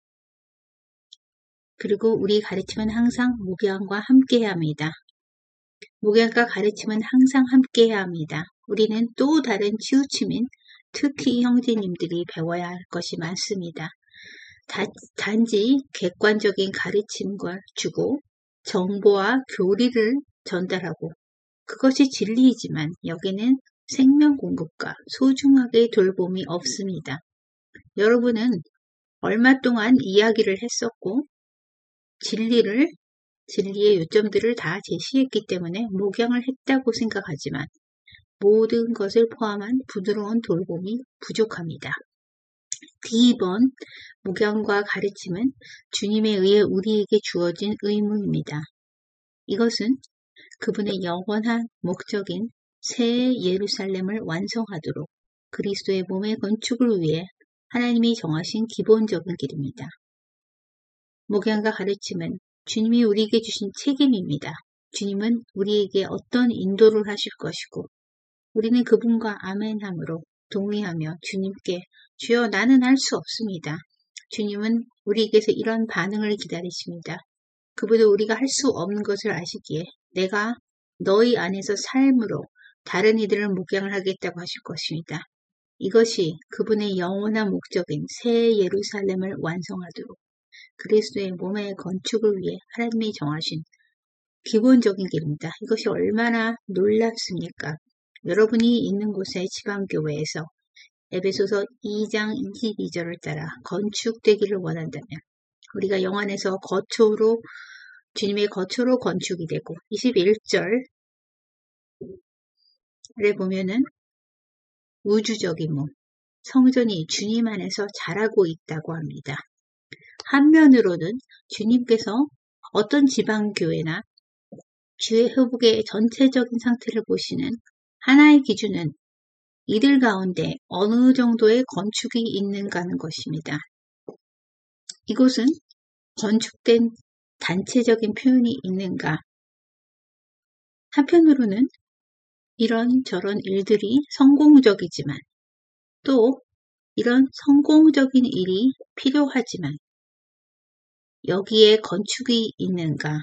그리고 우리 가르침은 항상 목양과 함께 해야 합니다. 목양과 가르침은 항상 함께 해야 합니다. 우리는 또 다른 치우침인 특히 형제님들이 배워야 할 것이 많습니다. 단지 객관적인 가르침을 주고 정보와 교리를 전달하고 그것이 진리이지만 여기는 생명 공급과 소중하게 돌봄이 없습니다. 여러분은 얼마 동안 이야기를 했었고 진리의 요점들을 다 제시했기 때문에 목양을 했다고 생각하지만 모든 것을 포함한 부드러운 돌봄이 부족합니다. D번, 목양과 가르침은 주님에 의해 우리에게 주어진 의무입니다. 이것은 그분의 영원한 목적인 새 예루살렘을 완성하도록 그리스도의 몸의 건축을 위해 하나님이 정하신 기본적인 길입니다. 목양과 가르침은 주님이 우리에게 주신 책임입니다. 주님은 우리에게 어떤 인도를 하실 것이고 우리는 그분과 아멘함으로 동의하며 주님께 주여 나는 할 수 없습니다. 주님은 우리에게서 이런 반응을 기다리십니다. 그분은 우리가 할 수 없는 것을 아시기에 내가 너희 안에서 삶으로 다른 이들을 목양을 하겠다고 하실 것입니다. 이것이 그분의 영원한 목적인 새 예루살렘을 완성하도록 그리스도의 몸의 건축을 위해 하나님이 정하신 기본적인 길입니다. 이것이 얼마나 놀랍습니까? 여러분이 있는 곳의 지방교회에서 에베소서 2장 22절을 따라 건축되기를 원한다면 우리가 영안에서 거처로 주님의 거처로 건축이 되고 21절에 보면은 우주적인 몸, 성전이 주님 안에서 자라고 있다고 합니다. 한면으로는 주님께서 어떤 지방교회나 주의 회복의 전체적인 상태를 보시는 하나의 기준은 이들 가운데 어느 정도의 건축이 있는가 하는 것입니다. 이곳은 건축된 단체적인 표현이 있는가? 한편으로는 이런저런 일들이 성공적이지만 또 이런 성공적인 일이 필요하지만 여기에 건축이 있는가?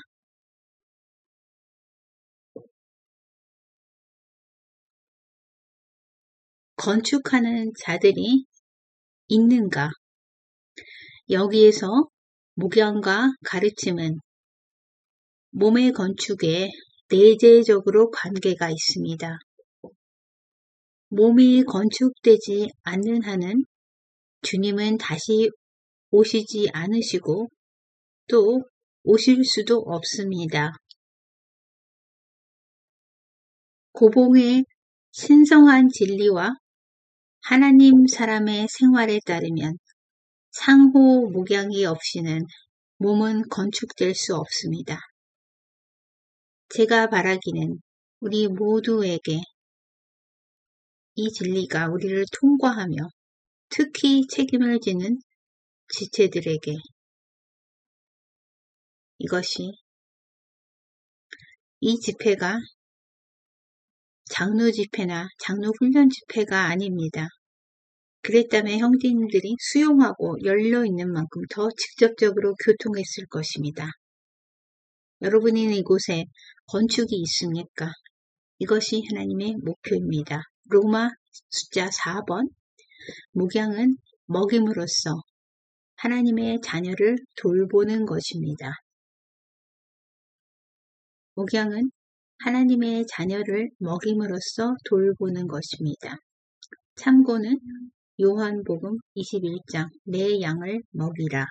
건축하는 자들이 있는가? 여기에서 목양과 가르침은 몸의 건축에 내재적으로 관계가 있습니다. 몸이 건축되지 않는 한은 주님은 다시 오시지 않으시고 또 오실 수도 없습니다. 고봉의 신성한 진리와 하나님 사람의 생활에 따르면 상호 목양이 없이는 몸은 건축될 수 없습니다. 제가 바라기는 우리 모두에게 이 진리가 우리를 통과하며 특히 책임을 지는 지체들에게 이것이 이 집회가 장로 집회나 장로 훈련 집회가 아닙니다. 그랬다면 형제님들이 수용하고 열려있는 만큼 더 직접적으로 교통했을 것입니다. 여러분이 있는 이곳에 건축이 있습니까? 이것이 하나님의 목표입니다. 로마 숫자 4번 목양은 먹임으로써 하나님의 자녀를 돌보는 것입니다. 목양은 하나님의 자녀를 먹임으로써 돌보는 것입니다. 참고는 요한복음 21장 내 양을 먹이라.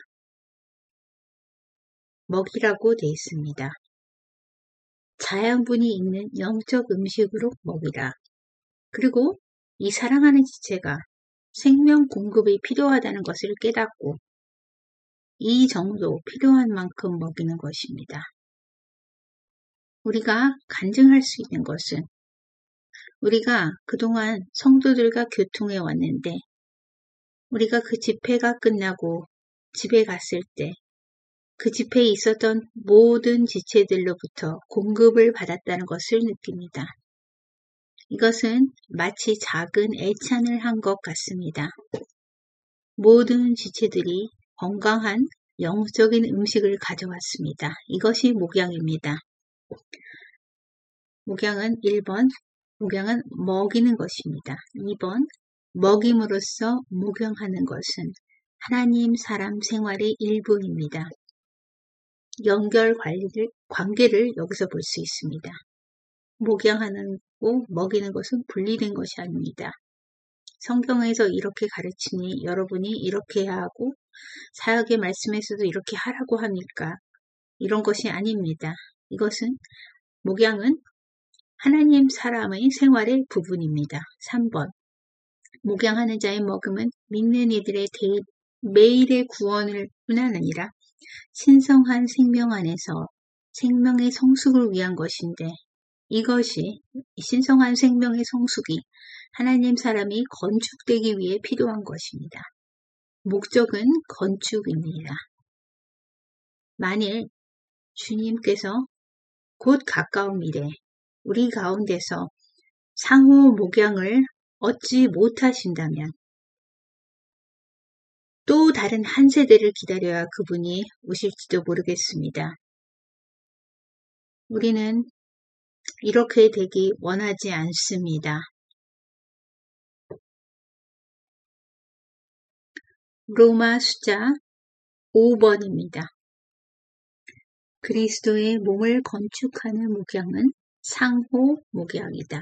먹이라고 되어 있습니다. 자양분이 있는 영적 음식으로 먹이라. 그리고 이 사랑하는 지체가 생명 공급이 필요하다는 것을 깨닫고 이 정도 필요한 만큼 먹이는 것입니다. 우리가 간증할 수 있는 것은 우리가 그동안 성도들과 교통해 왔는데 우리가 그 집회가 끝나고 집에 갔을 때 그 집회에 있었던 모든 지체들로부터 공급을 받았다는 것을 느낍니다. 이것은 마치 작은 애찬을 한 것 같습니다. 모든 지체들이 건강한 영적인 음식을 가져왔습니다. 이것이 목양입니다. 목양은 1번, 목양은 먹이는 것입니다. 2번, 먹임으로써 목양하는 것은 하나님 사람 생활의 일부입니다. 연결 관계를 여기서 볼 수 있습니다. 목양하는 거, 먹이는 것은 분리된 것이 아닙니다. 성경에서 이렇게 가르치니 여러분이 이렇게 해야 하고 사역의 말씀에서도 이렇게 하라고 합니까? 이런 것이 아닙니다. 이것은 목양은 하나님 사람의 생활의 부분입니다. 3번 목양하는 자의 먹음은 믿는 이들의 매일의 구원을 뿐만 아니라 신성한 생명 안에서 생명의 성숙을 위한 것인데 이것이 신성한 생명의 성숙이 하나님 사람이 건축되기 위해 필요한 것입니다. 목적은 건축입니다. 만일 주님께서 곧 가까운 미래 우리 가운데서 상호 목양을 얻지 못하신다면 또 다른 한 세대를 기다려야 그분이 오실지도 모르겠습니다. 우리는 이렇게 되기 원하지 않습니다. 로마 숫자 5번입니다. 그리스도의 몸을 건축하는 목양은 상호 목양이다.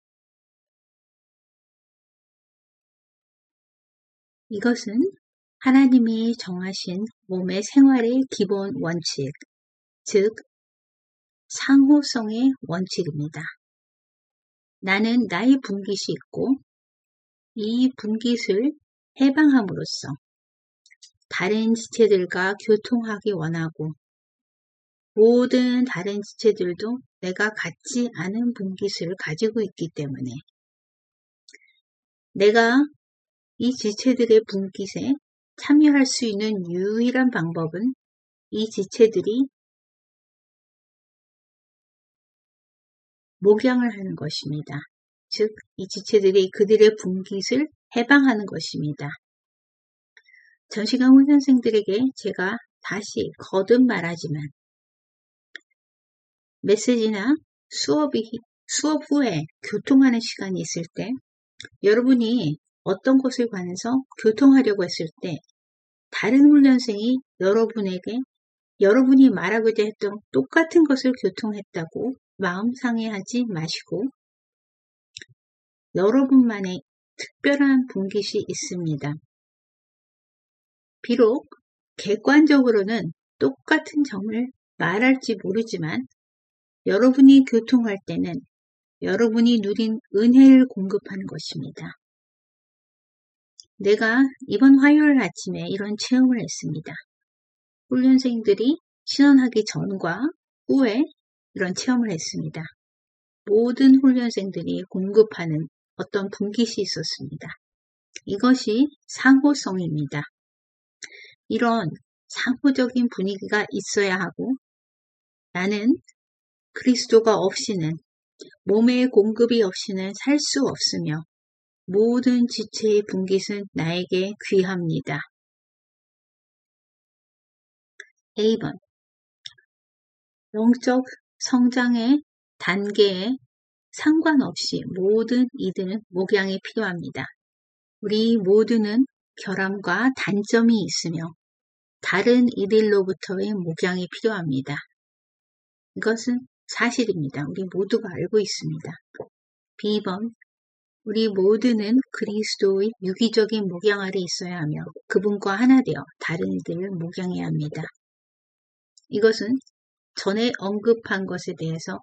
이것은 하나님이 정하신 몸의 생활의 기본 원칙, 즉 상호성의 원칙입니다. 나는 나의 분깃이 있고 이 분깃을 해방함으로써 다른 지체들과 교통하기 원하고 모든 다른 지체들도 내가 갖지 않은 분깃을 가지고 있기 때문에 내가 이 지체들의 분깃에 참여할 수 있는 유일한 방법은 이 지체들이 목양을 하는 것입니다. 즉, 이 지체들이 그들의 분깃을 해방하는 것입니다. 전시관 훈련생들에게 제가 다시 거듭 말하지만 메시지나 수업 후에 교통하는 시간이 있을 때 여러분이 어떤 것을 관해서 교통하려고 했을 때 다른 훈련생이 여러분에게 여러분이 말하고자 했던 똑같은 것을 교통했다고 마음 상해하지 마시고 여러분만의 특별한 분깃이 있습니다. 비록 객관적으로는 똑같은 점을 말할지 모르지만 여러분이 교통할 때는 여러분이 누린 은혜를 공급하는 것입니다. 내가 이번 화요일 아침에 이런 체험을 했습니다. 훈련생들이 신원하기 전과 후에 이런 체험을 했습니다. 모든 훈련생들이 공급하는 어떤 분깃이 있었습니다. 이것이 상호성입니다. 이런 상호적인 분위기가 있어야 하고 나는 그리스도가 없이는 몸의 공급이 없이는 살 수 없으며 모든 지체의 분깃은 나에게 귀합니다. A번 영적 성장의 단계에 상관없이 모든 이들은 목양이 필요합니다. 우리 모두는 결함과 단점이 있으며 다른 이들로부터의 목양이 필요합니다. 이것은 사실입니다. 우리 모두가 알고 있습니다. B번, 우리 모두는 그리스도의 유기적인 목양 아래 있어야 하며 그분과 하나 되어 다른 이들을 목양해야 합니다. 이것은 전에 언급한 것에 대해서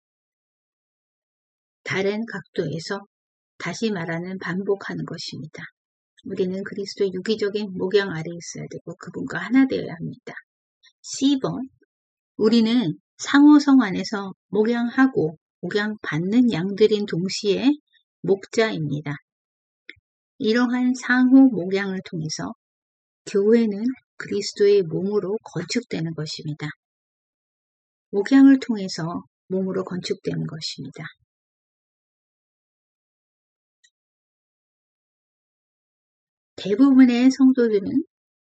다른 각도에서 다시 말하는 반복하는 것입니다. 우리는 그리스도의 유기적인 목양 아래 있어야 되고 그분과 하나 되어야 합니다. C번, 우리는 상호성 안에서 목양하고 목양받는 양들인 동시에 목자입니다. 이러한 상호 목양을 통해서 교회는 그리스도의 몸으로 건축되는 것입니다. 목양을 통해서 몸으로 건축되는 것입니다. 대부분의 성도들은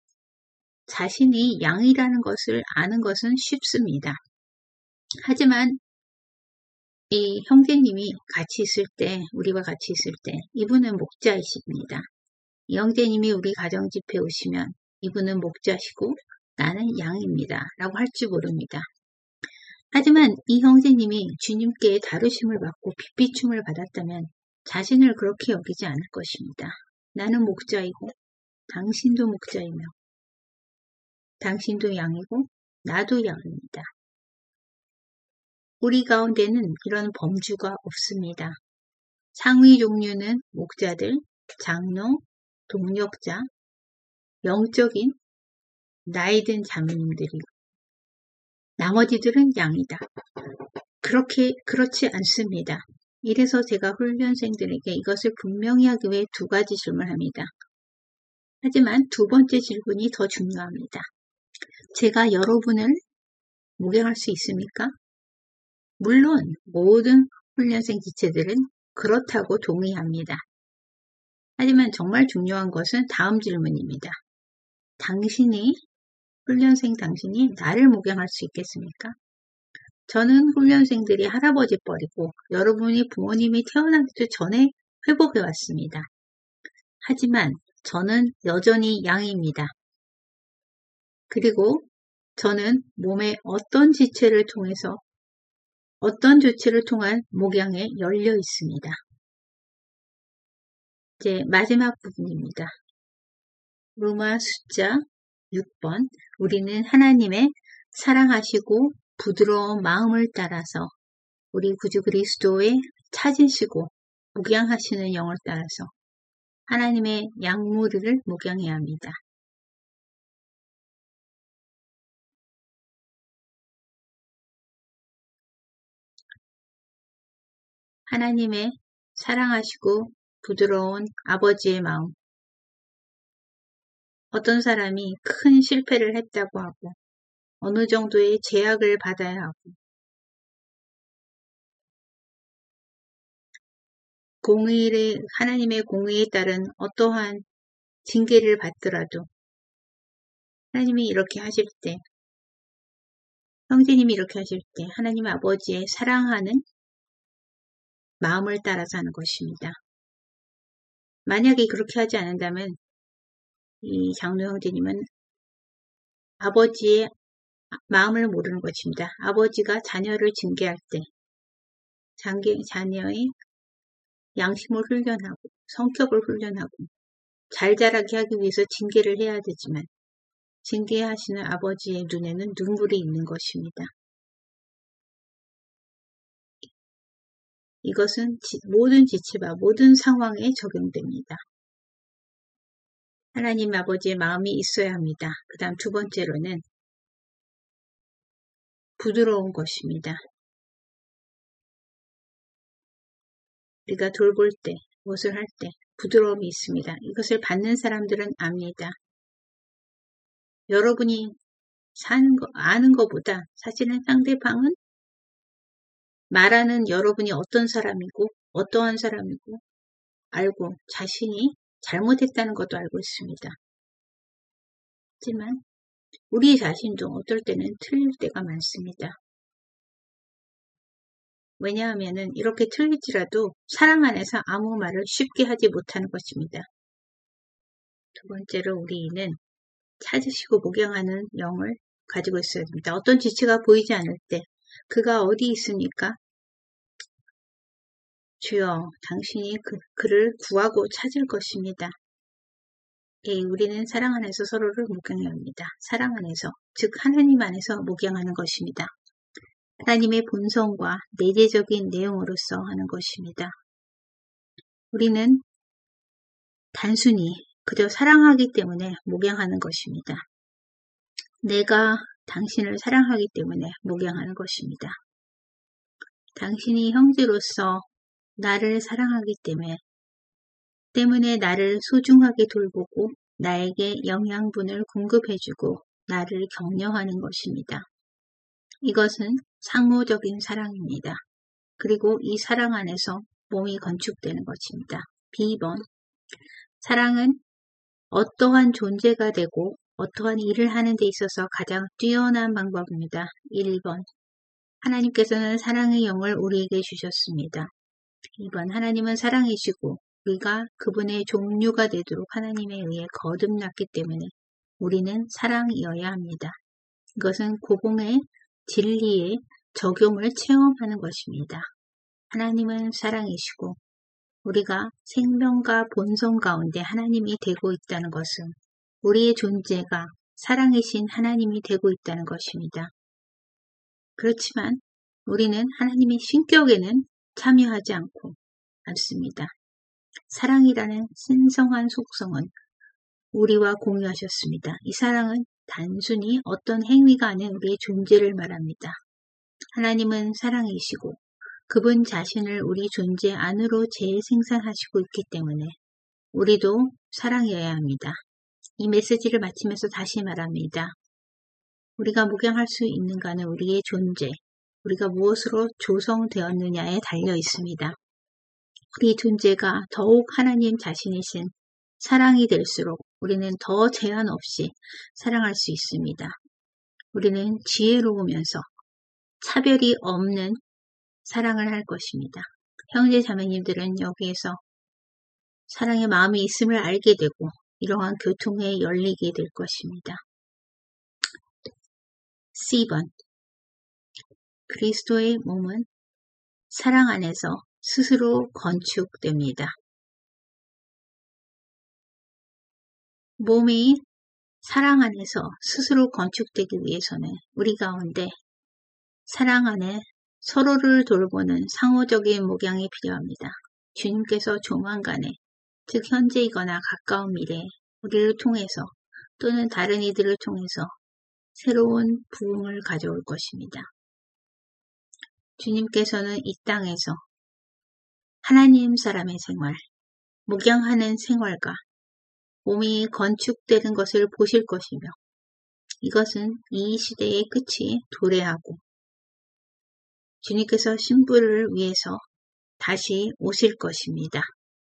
자신이 양이라는 것을 아는 것은 쉽습니다. 하지만 이 형제님이 같이 있을 때, 우리와 같이 있을 때 이분은 목자이십니다. 이 형제님이 우리 가정집회 오시면 이분은 목자시고 나는 양입니다. 라고 할 줄 모릅니다. 하지만 이 형제님이 주님께 다루심을 받고 핏비춤을 받았다면 자신을 그렇게 여기지 않을 것입니다. 나는 목자이고 당신도 목자이며 당신도 양이고 나도 양입니다. 우리 가운데는 이런 범주가 없습니다. 상위 종류는 목자들, 장로, 동력자, 영적인 나이든 자매님들이고 나머지들은 양이다. 그렇지 않습니다. 이래서 제가 훈련생들에게 이것을 분명히 하기 위해 두 가지 질문을 합니다. 하지만 두 번째 질문이 더 중요합니다. 제가 여러분을 목양할 수 있습니까? 물론 모든 훈련생 지체들은 그렇다고 동의합니다. 하지만 정말 중요한 것은 다음 질문입니다. 훈련생 당신이 나를 목양할 수 있겠습니까? 저는 훈련생들이 할아버지 뻘이고 여러분이 부모님이 태어나기도 전에 회복해 왔습니다. 하지만 저는 여전히 양입니다. 그리고 저는 몸의 어떤 지체를 통한 목양에 열려 있습니다. 이제 마지막 부분입니다. 로마 숫자 6번, 우리는 하나님의 사랑하시고 부드러운 마음을 따라서 우리 구주 그리스도의 찾으시고 목양하시는 영을 따라서 하나님의 양무리를 목양해야 합니다. 하나님의 사랑하시고 부드러운 아버지의 마음. 어떤 사람이 큰 실패를 했다고 하고 어느 정도의 제약을 받아야 하고 하나님의 공의에 따른 어떠한 징계를 받더라도 하나님이 이렇게 하실 때, 형제님이 이렇게 하실 때 하나님 아버지의 사랑하는 마음을 따라서 하는 것입니다. 만약에 그렇게 하지 않는다면 이 장로 형제님은 아버지의 마음을 모르는 것입니다. 아버지가 자녀를 징계할 때 자녀의 양심을 훈련하고 성격을 훈련하고 잘 자라게 하기 위해서 징계를 해야 되지만 징계하시는 아버지의 눈에는 눈물이 있는 것입니다. 이것은 모든 지체와 모든 상황에 적용됩니다. 하나님 아버지의 마음이 있어야 합니다. 그 다음 두 번째로는 부드러운 것입니다. 우리가 돌볼 때, 무엇을 할 때 부드러움이 있습니다. 이것을 받는 사람들은 압니다. 여러분이 아는 것보다 사실은 상대방은 말하는 여러분이 어떤 사람이고 어떠한 사람이고 알고 자신이 잘못했다는 것도 알고 있습니다. 하지만 우리 자신도 어떨 때는 틀릴 때가 많습니다. 왜냐하면 이렇게 틀릴지라도 사랑 안에서 아무 말을 쉽게 하지 못하는 것입니다. 두 번째로 우리는 찾으시고 목양하는 영을 가지고 있어야 됩니다. 어떤 지체가 보이지 않을 때 그가 어디 있습니까? 주여, 당신이 그를 구하고 찾을 것입니다. 우리는 사랑 안에서 서로를 목양해야 합니다. 사랑 안에서, 즉 하나님 안에서 목양하는 것입니다. 하나님의 본성과 내재적인 내용으로서 하는 것입니다. 우리는 단순히 그저 사랑하기 때문에 목양하는 것입니다. 내가 당신을 사랑하기 때문에 목양하는 것입니다. 당신이 형제로서 나를 사랑하기 때문에 나를 소중하게 돌보고 나에게 영양분을 공급해주고 나를 격려하는 것입니다. 이것은 상호적인 사랑입니다. 그리고 이 사랑 안에서 몸이 건축되는 것입니다. B번, 사랑은 어떠한 존재가 되고 어떠한 일을 하는 데 있어서 가장 뛰어난 방법입니다. 1번, 하나님께서는 사랑의 영을 우리에게 주셨습니다. 2번, 하나님은 사랑이시고 우리가 그분의 종류가 되도록 하나님에 의해 거듭났기 때문에 우리는 사랑이어야 합니다. 이것은 고봉의 진리의 적용을 체험하는 것입니다. 하나님은 사랑이시고 우리가 생명과 본성 가운데 하나님이 되고 있다는 것은 우리의 존재가 사랑이신 하나님이 되고 있다는 것입니다. 그렇지만 우리는 하나님의 신격에는 참여하지 않습니다. 사랑이라는 신성한 속성은 우리와 공유하셨습니다. 이 사랑은 단순히 어떤 행위가 아닌 우리의 존재를 말합니다. 하나님은 사랑이시고 그분 자신을 우리 존재 안으로 재생산하시고 있기 때문에 우리도 사랑이어야 합니다. 이 메시지를 마치면서 다시 말합니다. 우리가 목양할 수 있는가는 우리의 존재, 우리가 무엇으로 조성되었느냐에 달려 있습니다. 우리 존재가 더욱 하나님 자신이신 사랑이 될수록 우리는 더 제한 없이 사랑할 수 있습니다. 우리는 지혜로우면서 차별이 없는 사랑을 할 것입니다. 형제 자매님들은 여기에서 사랑의 마음이 있음을 알게 되고 이러한 교통에 열리게 될 것입니다. C번, 그리스도의 몸은 사랑 안에서 스스로 건축됩니다. 몸이 사랑 안에서 스스로 건축되기 위해서는 우리 가운데 사랑 안에 서로를 돌보는 상호적인 목양이 필요합니다. 주님께서 조만간에, 즉 현재이거나 가까운 미래에 우리를 통해서 또는 다른 이들을 통해서 새로운 부흥을 가져올 것입니다. 주님께서는 이 땅에서 하나님 사람의 생활, 목양하는 생활과 몸이 건축되는 것을 보실 것이며 이것은 이 시대의 끝이 도래하고 주님께서 신부를 위해서 다시 오실 것입니다.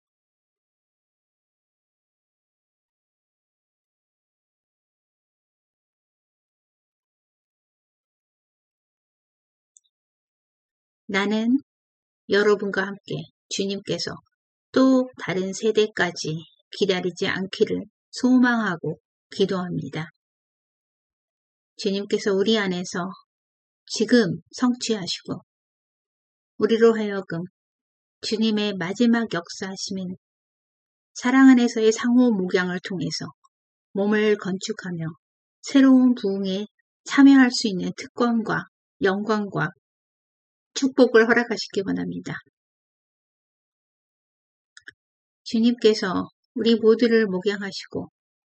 나는 여러분과 함께 주님께서 또 다른 세대까지 기다리지 않기를 소망하고 기도합니다. 주님께서 우리 안에서 지금 성취하시고 우리로 하여금 주님의 마지막 역사하심인 사랑 안에서의 상호 목양을 통해서 몸을 건축하며 새로운 부흥에 참여할 수 있는 특권과 영광과 축복을 허락하시기 원합니다. 주님께서 우리 모두를 목양하시고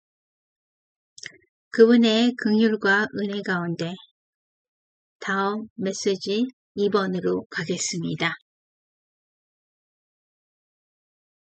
그분의 긍휼과 은혜 가운데 다음 메시지 2번으로 가겠습니다.